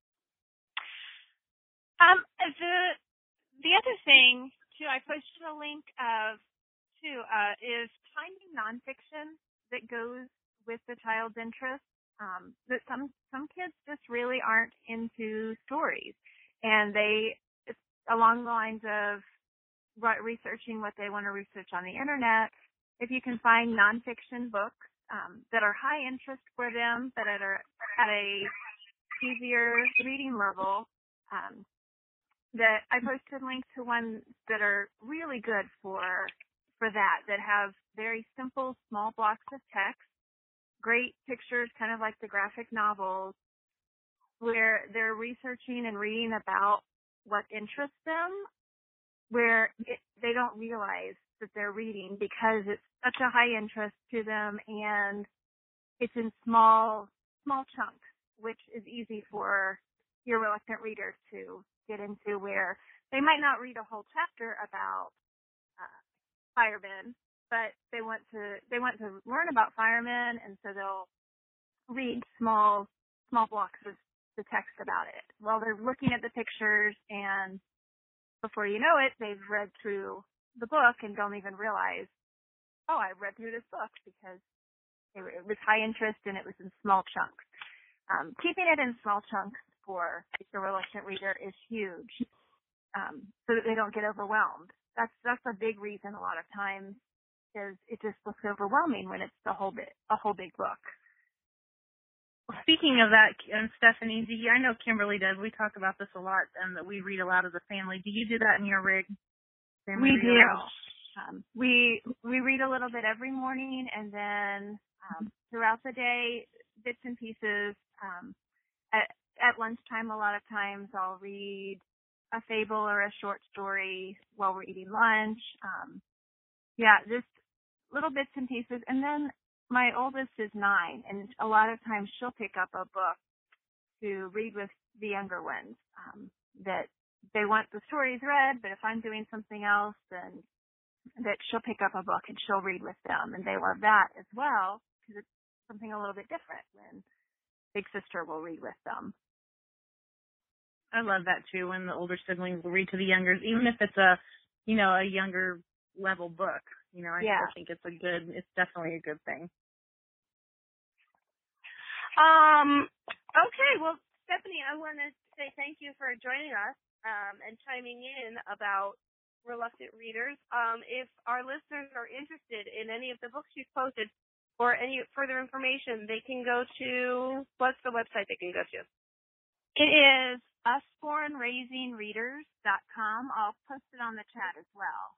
Speaker 4: Um, the the other thing too, I posted a link of too uh, is finding nonfiction that goes with the child's interest. Um, that some some kids just really aren't into stories, and they along the lines of researching what they want to research on the internet, if you can find nonfiction books um, that are high interest for them, that are at a easier reading level, um, that I posted links to ones that are really good for for that, that have very simple, small blocks of text, great pictures, kind of like the graphic novels, where they're researching and reading about what interests them, where it, they don't realize that they're reading because it's such a high interest to them, and it's in small, small chunks, which is easy for your reluctant readers to get into, where they might not read a whole chapter about uh, firemen, but they want to they want to learn about firemen, and so they'll read small small blocks of the text about it while they're looking at the pictures, and before you know it, they've read through the book and don't even realize, oh, I read through this book because it, it was high interest and it was in small chunks. Um, keeping it in small chunks for the reluctant reader is huge, um, so that they don't get overwhelmed. That's that's a big reason a lot of times is it just looks overwhelming when it's the whole bit a whole big book.
Speaker 3: Well, speaking of that, um, Stephanie, do you, I know Kimberly does. We talk about this a lot, and that we read aloud as a family. Do you do that in your rig? Family
Speaker 4: We
Speaker 3: read
Speaker 4: do.
Speaker 3: aloud?
Speaker 4: Um, we we read a little bit every morning, and then um, throughout the day, bits and pieces. Um, at, at lunchtime, a lot of times I'll read a fable or a short story while we're eating lunch. Um, yeah, just little bits and pieces. And then my oldest is nine, and a lot of times she'll pick up a book to read with the younger ones. Um, that they want the stories read, but if I'm doing something else, then that she'll pick up a book and she'll read with them, and they love that as well because it's something a little bit different when big sister will read with them.
Speaker 3: I love that too, when the older siblings will read to the younger, even if it's a, you know, a younger level book. You know, I
Speaker 4: Yeah.
Speaker 3: still think it's a good, it's definitely a good thing.
Speaker 2: Um, okay, well, Stephanie, I want to say thank you for joining us um, and chiming in about reluctant readers. Um, if our listeners are interested in any of the books you've posted or any further information, they can go to, what's the website they can go to?
Speaker 4: It is usborn raising readers dot com. I'll post it on the chat as well.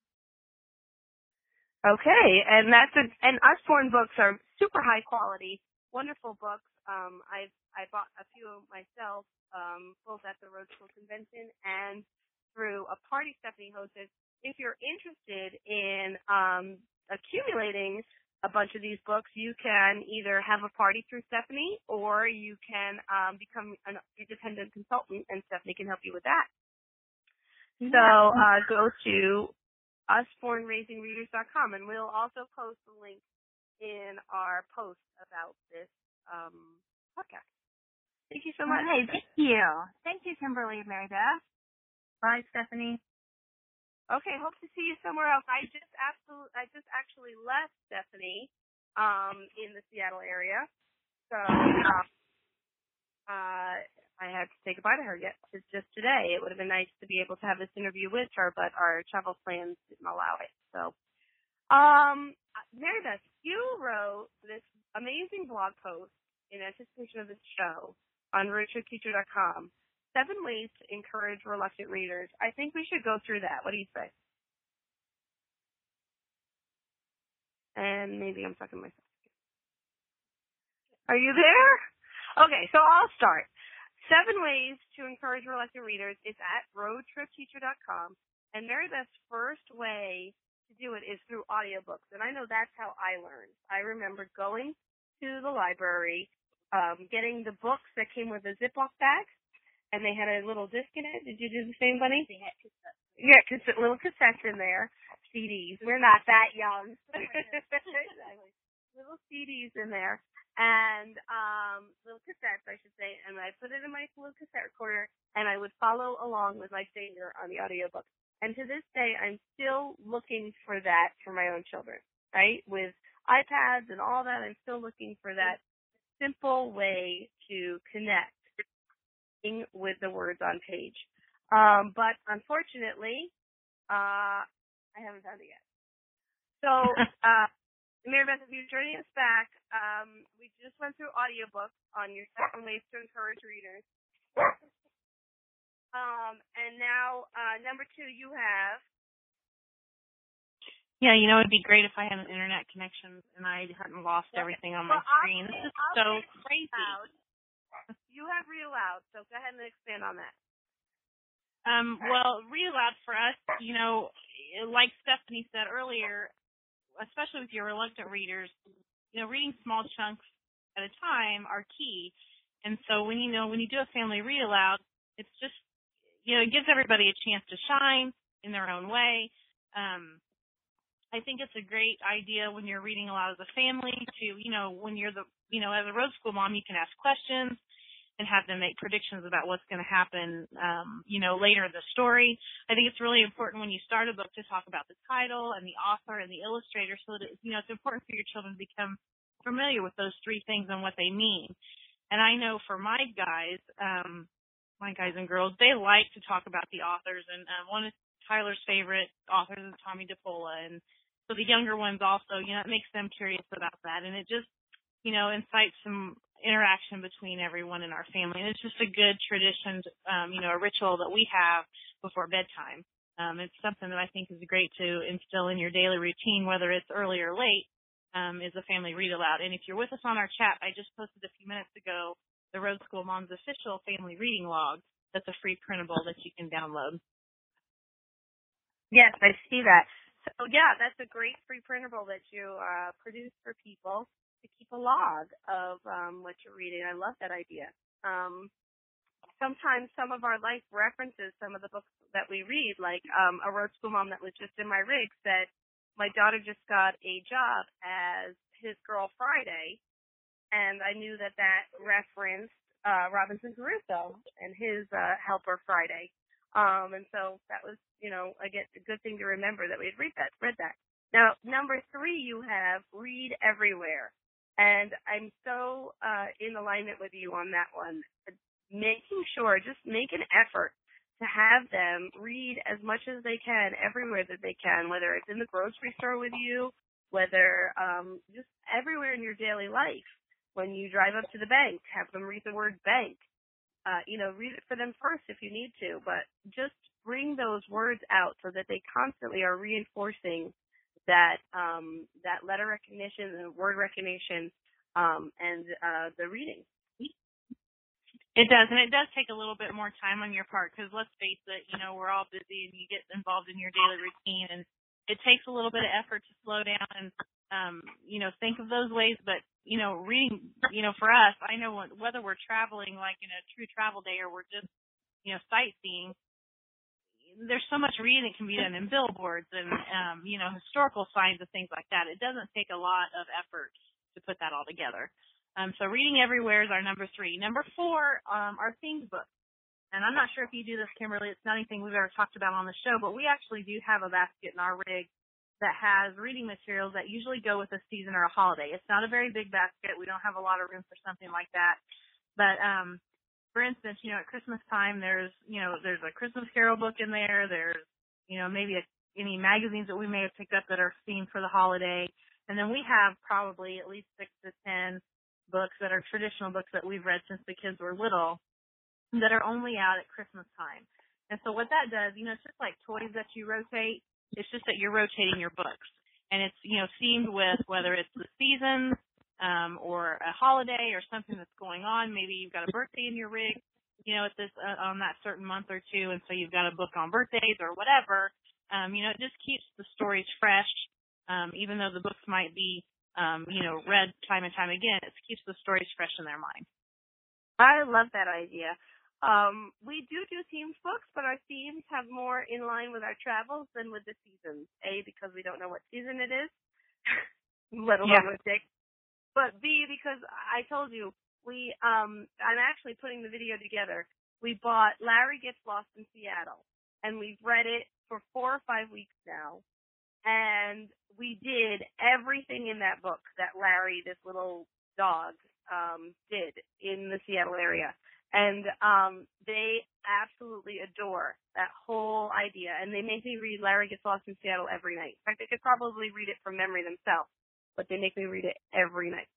Speaker 2: Okay, and that's a, and Usborn books are super high quality, wonderful books. Um, I've I bought a few myself, um, both at the Road School Convention and through a party Stephanie hosted. If you're interested in um, accumulating a bunch of these books, you can either have a party through Stephanie, or you can um, become an independent consultant, and Stephanie can help you with that.
Speaker 4: Yeah.
Speaker 2: So uh, go to usborn raising readers dot com, and we'll also post the link in our post about this um, podcast. Thank you so much.
Speaker 4: Hey, thank you. Thank you, Kimberly and Mary Beth.
Speaker 3: Bye, Stephanie.
Speaker 2: Okay, hope to see you somewhere else. I just absolutely, I just actually left Stephanie um, in the Seattle area, so uh, uh, I had to say goodbye to her yet. It's just today. It would have been nice to be able to have this interview with her, but our travel plans didn't allow it. So, um, Mary Beth, you wrote this amazing blog post in anticipation of this show on road trip teacher dot com. Seven ways to encourage reluctant readers. I think we should go through that. What do you say? And maybe I'm talking to myself. Are you there? Okay, so I'll start. Seven ways to encourage reluctant readers is at road trip teacher dot com, and Mary Beth's first way to do it is through audiobooks, and I know that's how I learned. I remember going to the library, um, getting the books that came with a Ziploc bag, and they had a little disc in it. Did you do the same, Bunny?
Speaker 4: They had cassettes.
Speaker 2: Yeah, cassette, little cassettes in there, C Ds. We're not that young. Exactly. Little C Ds in there. And um, little cassettes, I should say, and I put it in my little cassette recorder, and I would follow along with my finger on the audiobook. And to this day, I'm still looking for that for my own children, right? With iPads and all that, I'm still looking for that simple way to connect with the words on page. Um, but unfortunately, uh, I haven't found it yet. So, uh, Mary Beth, if you're joining us back, um, we just went through audiobooks on your seven ways to encourage readers. Um, and now, uh, number two, you have.
Speaker 3: Yeah, you know, it'd be great if I had an internet connection and I hadn't lost everything on my
Speaker 2: well,
Speaker 3: screen. This is
Speaker 2: I'll
Speaker 3: so crazy.
Speaker 2: Loud. You have Read Aloud, so go ahead and expand on that.
Speaker 3: Um, well, Read Aloud for us, you know, like Stephanie said earlier, especially with your reluctant readers, you know, reading small chunks at a time are key. And so when you know when you do a family read aloud, it's just, you know, it gives everybody a chance to shine in their own way. Um, I think it's a great idea when you're reading aloud as a family to, you know, when you're the, you know, as a road school mom, you can ask questions and have them make predictions about what's going to happen, um, you know, later in the story. I think it's really important when you start a book to talk about the title and the author and the illustrator so that, it, you know, it's important for your children to become familiar with those three things and what they mean. And I know for my guys, um, my guys and girls, they like to talk about the authors. And um, one of Tyler's favorite authors is Tommy DePola. And so the younger ones also, you know, it makes them curious about that. And it just, you know, incites some interaction between everyone in our family. And it's just a good tradition, um, you know, a ritual that we have before bedtime. Um, it's something that I think is great to instill in your daily routine, whether it's early or late, um, is a family read aloud. And if you're with us on our chat, I just posted a few minutes ago the Road School Mom's official family reading log. That's a free printable that you can download.
Speaker 2: Yes, I see that. So, yeah, that's a great free printable that you uh, produce for people to keep a log of um, what you're reading. I love that idea. Um, sometimes some of our life references some of the books that we read, like um, a road school mom that was just in my rig said, my daughter just got a job as his girl Friday, and I knew that that referenced uh, Robinson Crusoe and his uh, helper Friday. Um, and so that was, you know, again, a good thing to remember that we had read that, read that. Now, number three, you have Read Everywhere. And I'm so uh, in alignment with you on that one. Making sure, just make an effort to have them read as much as they can everywhere that they can, whether it's in the grocery store with you, whether um, just everywhere in your daily life. When you drive up to the bank, have them read the word bank. Uh, you know, read it for them first if you need to, but just bring those words out so that they constantly are reinforcing that um, that letter recognition and word recognition um, and uh, the reading.
Speaker 3: It does, and it does take a little bit more time on your part because let's face it, you know, we're all busy and you get involved in your daily routine, and it takes a little bit of effort to slow down and, um, you know, think of those ways. But, you know, reading, you know, for us, I know when, whether we're traveling like in a true travel day or we're just, you know, sightseeing, there's so much reading that can be done in billboards and, um, you know, historical signs and things like that. It doesn't take a lot of effort to put that all together. Um, so Reading Everywhere is our number three. Number four um, are themed books. And I'm not sure if you do this, Kimberly. It's not anything we've ever talked about on the show, but we actually do have a basket in our rig that has reading materials that usually go with a season or a holiday. It's not a very big basket. We don't have a lot of room for something like that. But, um, for instance, you know, at Christmas time, there's, you know, there's a Christmas Carol book in there. There's, you know, maybe a, any magazines that we may have picked up that are themed for the holiday. And then we have probably at least six to ten books that are traditional books that we've read since the kids were little that are only out at Christmas time. And so what that does, you know, it's just like toys that you rotate. It's just that you're rotating your books. And it's, you know, themed with whether it's the season um, or a holiday or something that's going on. Maybe you've got a birthday in your rig, you know, at this uh, on that certain month or two, and so you've got a book on birthdays or whatever. Um, you know, it just keeps the stories fresh, um, even though the books might be, um, you know, read time and time again. It keeps the stories fresh in their mind.
Speaker 2: I love that idea. Um, we do do themed books, but our themes have more in line with our travels than with the seasons. A, because we don't know what season it is, let alone
Speaker 3: Yeah.
Speaker 2: what day. But B, because I told you, we, um, I'm actually putting the video together. We bought Larry Gets Lost in Seattle, and we've read it for four or five weeks now. And we did everything in that book that Larry, this little dog, um, did in the Seattle area. And um, they absolutely adore that whole idea. And they make me read Larry Gets Lost in Seattle every night. In fact, they could probably read it from memory themselves, but they make me read it every night.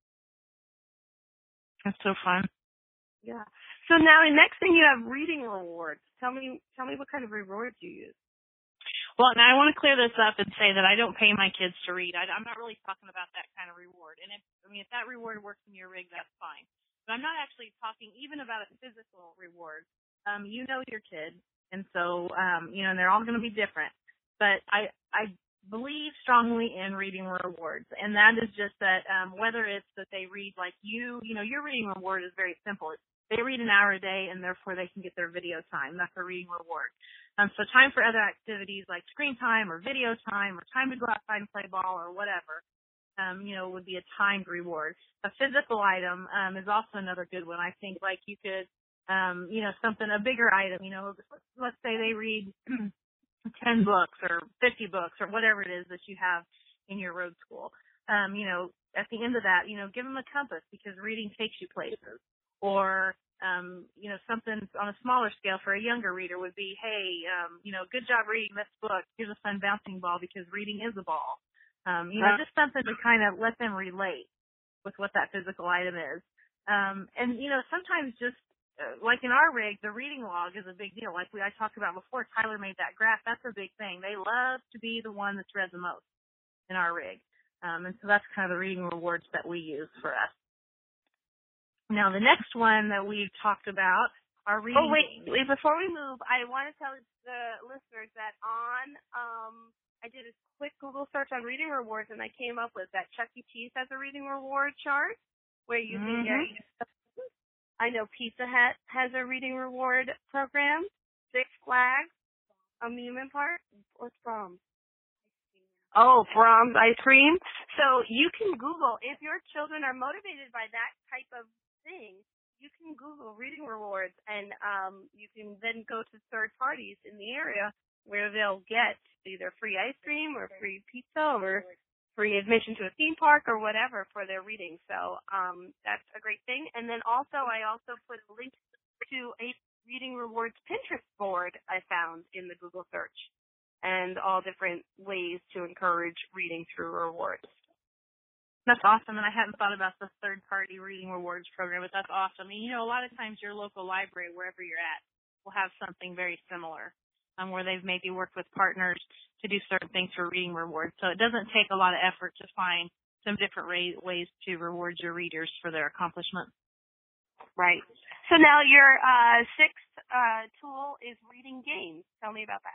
Speaker 3: That's so fun.
Speaker 2: Yeah. So now, the next thing, you have reading rewards. Tell me, tell me what kind of rewards you use.
Speaker 3: Well, now I want to clear this up and say that I don't pay my kids to read. I, I'm not really talking about that kind of reward. And if, I mean, if that reward works in your rig, that's fine. But I'm not actually talking even about a physical reward. Um, you know your kid, and so, um, you know, and they're all going to be different. But I, I believe strongly in reading rewards, and that is just that um, whether it's that they read like you, you know, your reading reward is very simple. It's, they read an hour a day, and therefore they can get their video time. That's a reading reward. Um, so time for other activities like screen time or video time or time to go outside and play ball or whatever. Um, you know, would be a timed reward. A physical item um, is also another good one. I think, like you could, um, you know, something, a bigger item, you know, let's say they read ten books or fifty books or whatever it is that you have in your road school. Um, you know, at the end of that, you know, give them a compass because reading takes you places. Or, um, you know, something on a smaller scale for a younger reader would be, hey, um, you know, good job reading this book. Here's a fun bouncing ball because reading is a ball. Um, you know, just something to kind of let them relate with what that physical item is. Um, and, you know, sometimes just, uh, like in our rig, the reading log is a big deal. Like we I talked about before, Tyler made that graph. That's a big thing. They love to be the one that's read the most in our rig. Um, and so that's kind of the reading rewards that we use for us. Now, the next one that we've talked about are reading
Speaker 2: Oh, wait,
Speaker 3: games.
Speaker 2: wait, before we move, I want to tell the listeners that on, um, I did a quick Google search on reading rewards, and I came up with that Chuck E. Cheese has a reading reward chart where you can
Speaker 3: Mm-hmm.
Speaker 2: get, I know Pizza Hut has a reading reward program, Six Flags, Amusement Park, what's Brahms? Oh, Brahms ice cream. So you can Google, if your children are motivated by that type of thing, you can Google reading rewards, and um, you can then go to third parties in the area where they'll get either free ice cream or free pizza or free admission to a theme park or whatever for their reading. So um, that's a great thing. And then also, I also put a link to a reading rewards Pinterest board I found in the Google search, and all different ways to encourage reading through rewards.
Speaker 3: That's awesome, and I hadn't thought about the third-party reading rewards program, but that's awesome. And, you know, a lot of times your local library, wherever you're at, will have something very similar, um, where they've maybe worked with partners to do certain things for reading rewards. So it doesn't take a lot of effort to find some different ra- ways to reward your readers for their accomplishments.
Speaker 2: Right. So now your uh, sixth uh, tool is reading games. Tell me about that.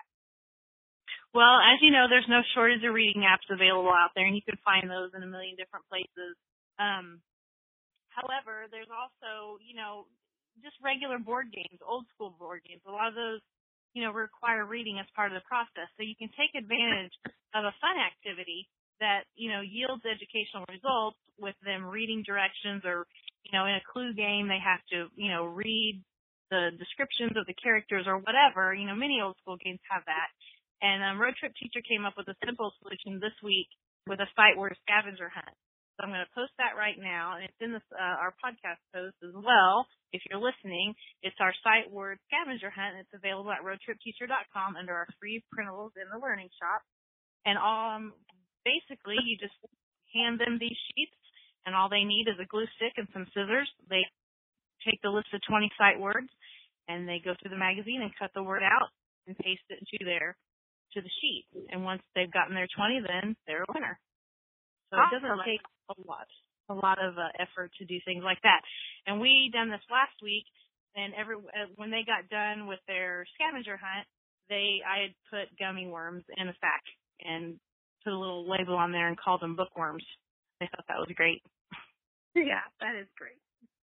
Speaker 3: Well, as you know, there's no shortage of reading apps available out there, and you can find those in a million different places. Um, however, there's also, you know, just regular board games, old school board games. A lot of those, you know, require reading as part of the process. So you can take advantage of a fun activity that, you know, yields educational results with them reading directions, or, you know, in a clue game, they have to, you know, read the descriptions of the characters or whatever. You know, many old school games have that. And um, Road Trip Teacher came up with a simple solution this week with a site word scavenger hunt. So I'm going to post that right now, and it's in this, uh, our podcast post as well. If you're listening, it's our site word scavenger hunt, and it's available at road trip teacher dot com under our free printables in the Learning Shop. And um, basically, you just hand them these sheets, and all they need is a glue stick and some scissors. They take the list of twenty sight words, and they go through the magazine and cut the word out and paste it into their to the sheet. And once they've gotten their twenty, then they're a winner. So it doesn't take a lot, a lot of uh, effort to do things like that. And we done this last week, and every uh, when they got done with their scavenger hunt, they I had put gummy worms in a sack and put a little label on there and called them bookworms. They thought that was great.
Speaker 2: Yeah, that is great.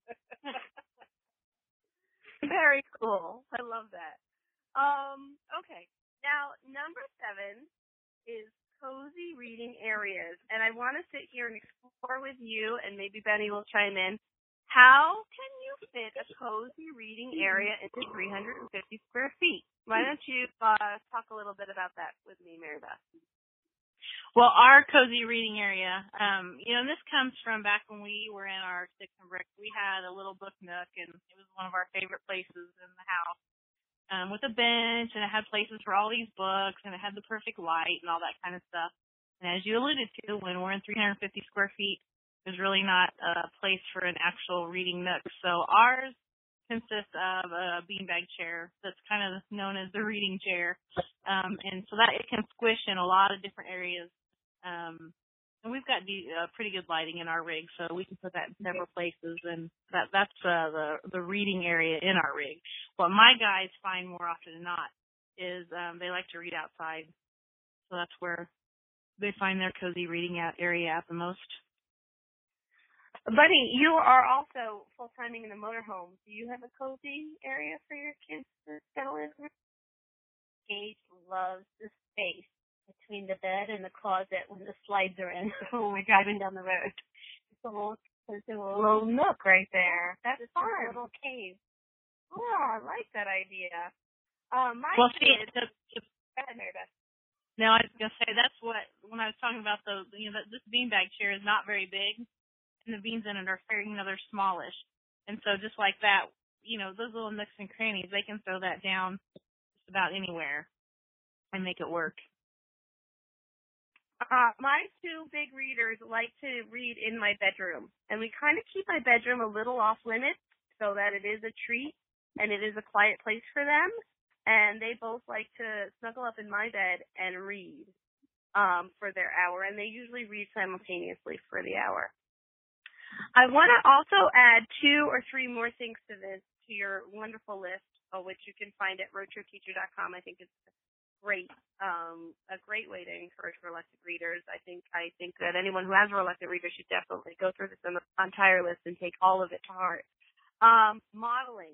Speaker 2: Very cool. I love that. Um, okay. Now, number seven is cozy reading areas. And I want to sit here and explore with you, and maybe Benny will chime in. How can you fit a cozy reading area into three hundred fifty square feet? Why don't you uh, talk a little bit about that with me, Mary Beth?
Speaker 3: Well, our cozy reading area, um, you know, and this comes from back when we were in our sticks and bricks. We had a little book nook, and it was one of our favorite places in the house, um, with a bench, and it had places for all these books, and it had the perfect light and all that kind of stuff. And as you alluded to, when we're in three hundred fifty square feet, there's really not a place for an actual reading nook. So ours consists of a beanbag chair that's kind of known as the reading chair, um, and so that it can squish in a lot of different areas. Um, and we've got de- uh, pretty good lighting in our rig, so we can put that in several places, and that that's uh, the the reading area in our rig. What my guys find more often than not is um, they like to read outside, so that's where they find their cozy reading out area at the most.
Speaker 2: Buddy, you are also full-timing in a motorhome. Do you have a cozy area for your kids to settle in?
Speaker 5: Gage loves the space between the bed and the closet when the slides are in when we're driving down the road. It's a little, it's a little,
Speaker 2: little nook right there. That's
Speaker 5: it's
Speaker 2: fun.
Speaker 5: a little cave.
Speaker 2: Oh, I like that idea. Um, my
Speaker 3: Well, see,
Speaker 2: kids.
Speaker 3: the, the,
Speaker 2: Go ahead, Mary Beth.
Speaker 3: now I was gonna say that's what when I was talking about the you know that this beanbag chair is not very big, and the beans in it are fair, you know they're smallish, and so just like that, you know those little nooks and crannies, they can throw that down just about anywhere and make it work.
Speaker 2: Uh, my two big readers like to read in my bedroom, and we kind of keep my bedroom a little off limits so that it is a treat and it is a quiet place for them. And they both like to snuggle up in my bed and read um, for their hour, and they usually read simultaneously for the hour. I want to also add two or three more things to this, to your wonderful list, uh, which you can find at road trip teacher dot com. I think it's great, um, a great way to encourage reluctant readers. I think I think that anyone who has a reluctant reader should definitely go through this entire list and take all of it to heart. Um, modeling.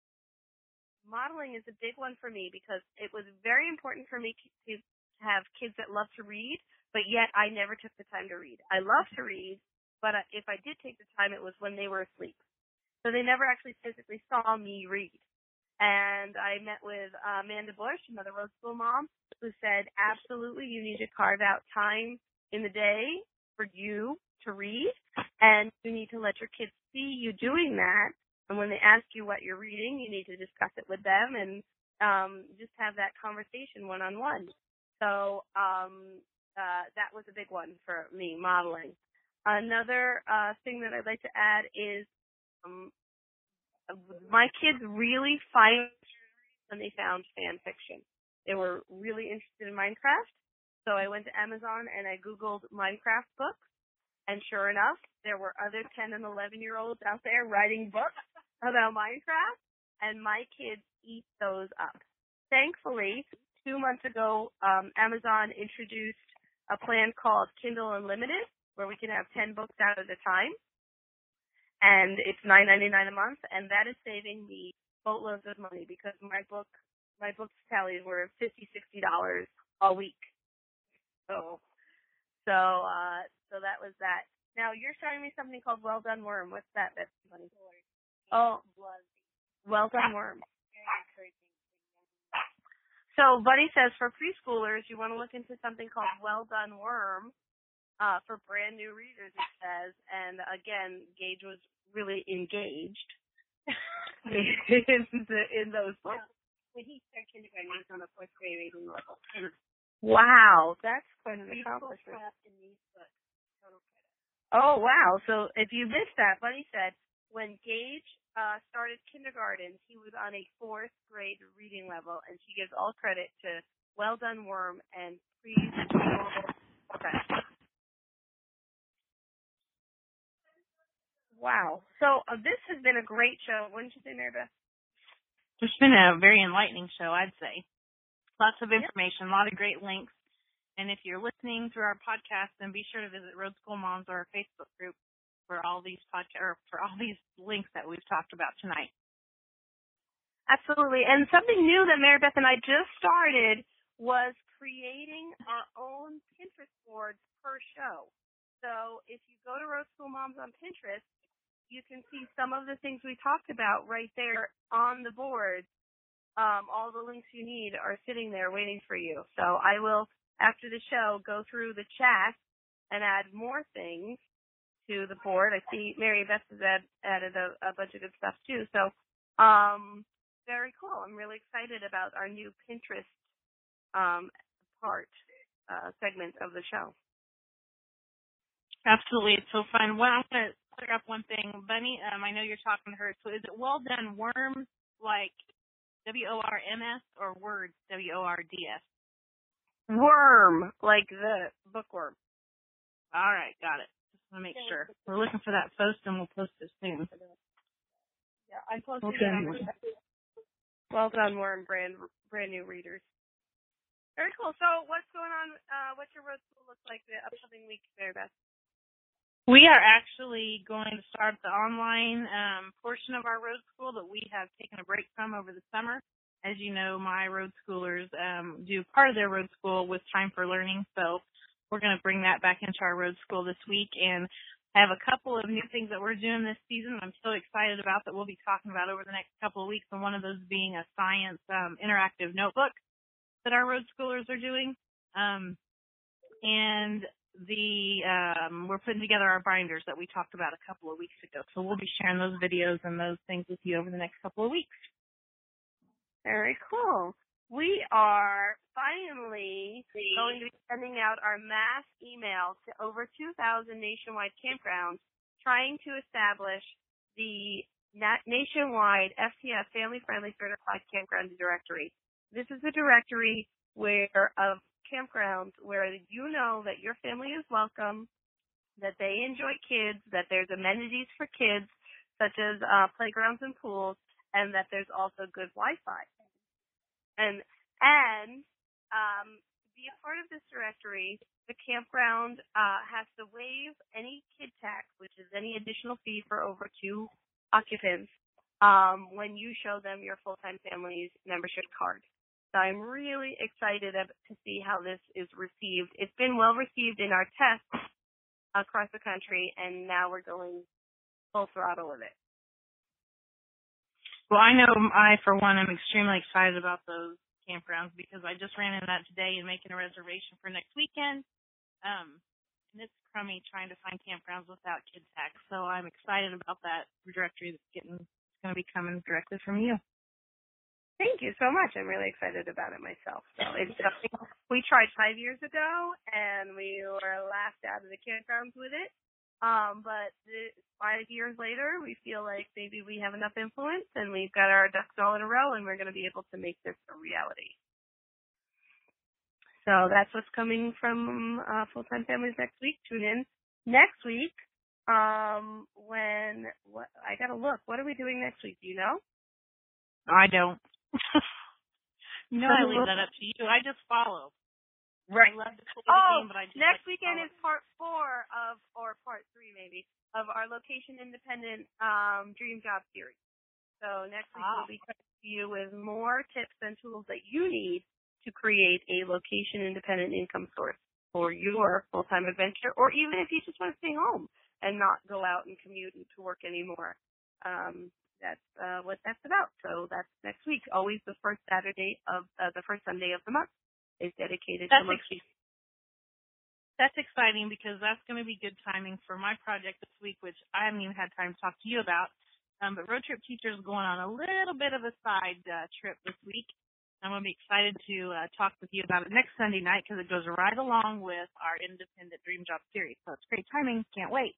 Speaker 2: Modeling is a big one for me because it was very important for me to have kids that love to read, but yet I never took the time to read. I love to read, but if I did take the time, it was when they were asleep. So they never actually physically saw me read. And I met with uh, Amanda Bush, another road school mom, who said, absolutely, you need to carve out time in the day for you to read, and you need to let your kids see you doing that. And when they ask you what you're reading, you need to discuss it with them and um, just have that conversation one-on-one. So um, uh, that was a big one for me, modeling. Another uh, thing that I'd like to add is um, my kids really find when they found fan fiction. They were really interested in Minecraft, so I went to Amazon and I Googled Minecraft books, and sure enough, there were other ten and eleven-year-olds out there writing books about Minecraft, and my kids eat those up. Thankfully, two months ago, um, Amazon introduced a plan called Kindle Unlimited, where we can have ten books out at a time. And it's nine ninety-nine a month, and that is saving me boatloads of money because my book, my books tallies were fifty, sixty dollars a week. So, so, uh, so that was that. Now you're showing me something called Well Done Worm. What's that, Betsy? Oh, Well Done Worm. So Buddy says for preschoolers, you want to look into something called Well Done Worm. Uh, for brand new readers, it says, and again, Gage was really engaged in, the, in those books.
Speaker 5: When he started kindergarten, he was on the fourth grade reading level.
Speaker 2: Wow, that's quite an accomplishment.
Speaker 5: In these books. Total credit.
Speaker 2: Oh, wow. So if you missed that, Buddy said when Gage uh, started kindergarten, he was on a fourth grade reading level, and she gives all credit to Well Done Worm and preschool professionals. Wow. So uh, this has been a great show. Wouldn't you say, Mary Beth?
Speaker 3: It's been a very enlightening show, I'd say. Lots of information,
Speaker 2: yep.
Speaker 3: A lot of great links. And if you're listening through our podcast, then be sure to visit Road School Moms or our Facebook group for all these podca- or for all these links that we've talked about tonight.
Speaker 2: Absolutely. And something new that Mary Beth and I just started was creating our own Pinterest boards per show. So if you go to Road School Moms on Pinterest, you can see some of the things we talked about right there on the board. Um, all the links you need are sitting there waiting for you. So I will after the show, go through the chat and add more things to the board. I see Mary Beth has add, added a, a bunch of good stuff too. So, um, very cool. I'm really excited about our new Pinterest um, part, uh, segment of the show.
Speaker 3: Absolutely. It's so fun. Well, I'm going to clear up one thing. Bunny, um, I know you're talking to her. So is it Well Done Worms, like W O R M S, or Words, W O R D S?
Speaker 2: Worm, like the bookworm.
Speaker 3: All right, got it. Just want to make sure. We're looking for that post, and we'll post it soon.
Speaker 2: Yeah, I'm posting
Speaker 3: Okay.
Speaker 2: it. Well done, Worm, brand brand new readers. Very cool. So what's going on? Uh, what's your road school look like the upcoming week, Mary Beth?
Speaker 3: We are actually going to start the online um, portion of our road school that we have taken a break from over the summer. As you know, my road schoolers um, do part of their road school with Time for Learning, so we're going to bring that back into our road school this week, and I have a couple of new things that we're doing this season I'm so excited about that we'll be talking about over the next couple of weeks, and one of those being a science um, interactive notebook that our road schoolers are doing. Um, and the um, we're putting together our binders that we talked about a couple of weeks ago, so we'll be sharing those videos and those things with you over the next couple of weeks.
Speaker 2: Very cool. We are finally going to be sending out our mass email to over two thousand nationwide campgrounds trying to establish the nationwide F T S Family Friendly Certified Campground Directory. This is a directory where of campgrounds where you know that your family is welcome, that they enjoy kids, that there's amenities for kids such as uh, playgrounds and pools, and that there's also good Wi-Fi. And and um, to be a part of this directory, the campground uh, has to waive any kid tax, which is any additional fee for over two occupants, um, when you show them your full-time family's membership card. So I'm really excited to see how this is received. It's been well received in our tests across the country, and now we're going full throttle with it.
Speaker 3: Well, I know I, for one, am extremely excited about those campgrounds because I just ran into that today and making a reservation for next weekend. Um, and it's crummy trying to find campgrounds without kid tax. So I'm excited about that directory that's getting, it's going to be coming directly from you.
Speaker 2: Thank you so much. I'm really excited about it myself. So it's something we tried five years ago, and we were laughed out of the campgrounds with it. Um, but the, five years later, we feel like maybe we have enough influence and we've got our ducks all in a row and we're going to be able to make this a reality. So that's what's coming from uh, Full-Time Families next week. Tune in next week um, when, what, I got to look. What are we doing next week? Do you know?
Speaker 3: I don't. You know I leave that up to you. I just follow.
Speaker 2: Right.
Speaker 3: I love to play
Speaker 2: oh,
Speaker 3: the game, but I just
Speaker 2: next
Speaker 3: like
Speaker 2: weekend is part four of, or part three maybe, of our location-independent um, Dream Job series. So next week
Speaker 3: ah.
Speaker 2: we'll be coming to you with more tips and tools that you need to create a location-independent income source for your full-time adventure, or even if you just want to stay home and not go out and commute to work anymore. Um, that's uh, what that's about. So that's next week. Always the first Saturday of uh, the first Sunday of the month is dedicated
Speaker 3: that's
Speaker 2: to location.
Speaker 3: Ex- that's exciting because that's going to be good timing for my project this week, which I haven't even had time to talk to you about. Um, but Road Trip Teacher is going on a little bit of a side uh, trip this week. I'm going to be excited to uh, talk with you about it next Sunday night because it goes right along with our Independent Dream Job series. So it's great timing. Can't wait.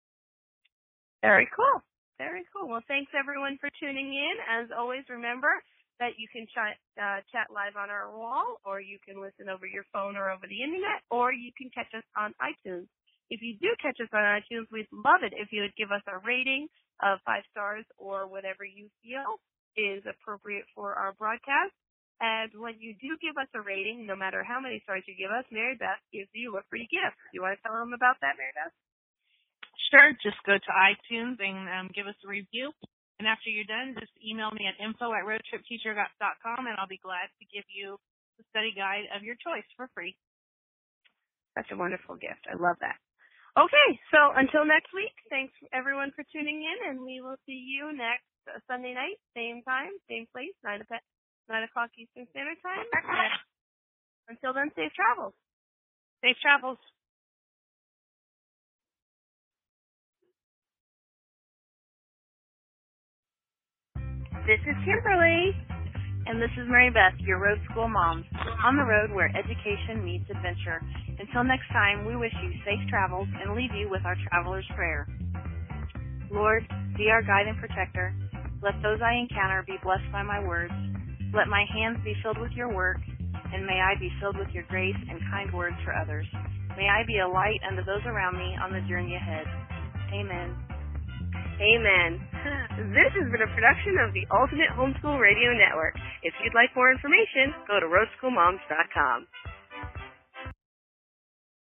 Speaker 2: Very cool. Very cool. Well, thanks everyone for tuning in. As always, remember that you can ch- uh, chat live on our wall, or you can listen over your phone or over the internet, or you can catch us on iTunes. If you do catch us on iTunes, we'd love it if you would give us a rating of five stars or whatever you feel is appropriate for our broadcast. And when you do give us a rating, no matter how many stars you give us, Mary Beth gives you a free gift. Do you want to tell them about that, Mary Beth?
Speaker 3: Sure. Just go to iTunes and um, give us a review. And after you're done, just email me at info at road trip teacher dot com, and I'll be glad to give you the study guide of your choice for free.
Speaker 2: Such a wonderful gift. I love that. Okay, so until next week, thanks everyone for tuning in, and we will see you next uh, Sunday night, same time, same place, nine o'clock Eastern Standard Time. Until then, safe travels. Safe travels.
Speaker 6: This is Kimberly. And this is Mary Beth, your Road School Mom, on the road where education meets adventure. Until next time, we wish you safe travels and leave you with our traveler's prayer. Lord, be our guide and protector. Let those I encounter be blessed by my words. Let my hands be filled with your work, and may I be filled with your grace and kind words for others. May I be a light unto those around me on the journey ahead. Amen.
Speaker 7: Amen. This has been a production of the Ultimate Homeschool Radio Network. If you'd like more information, go to road school moms dot com.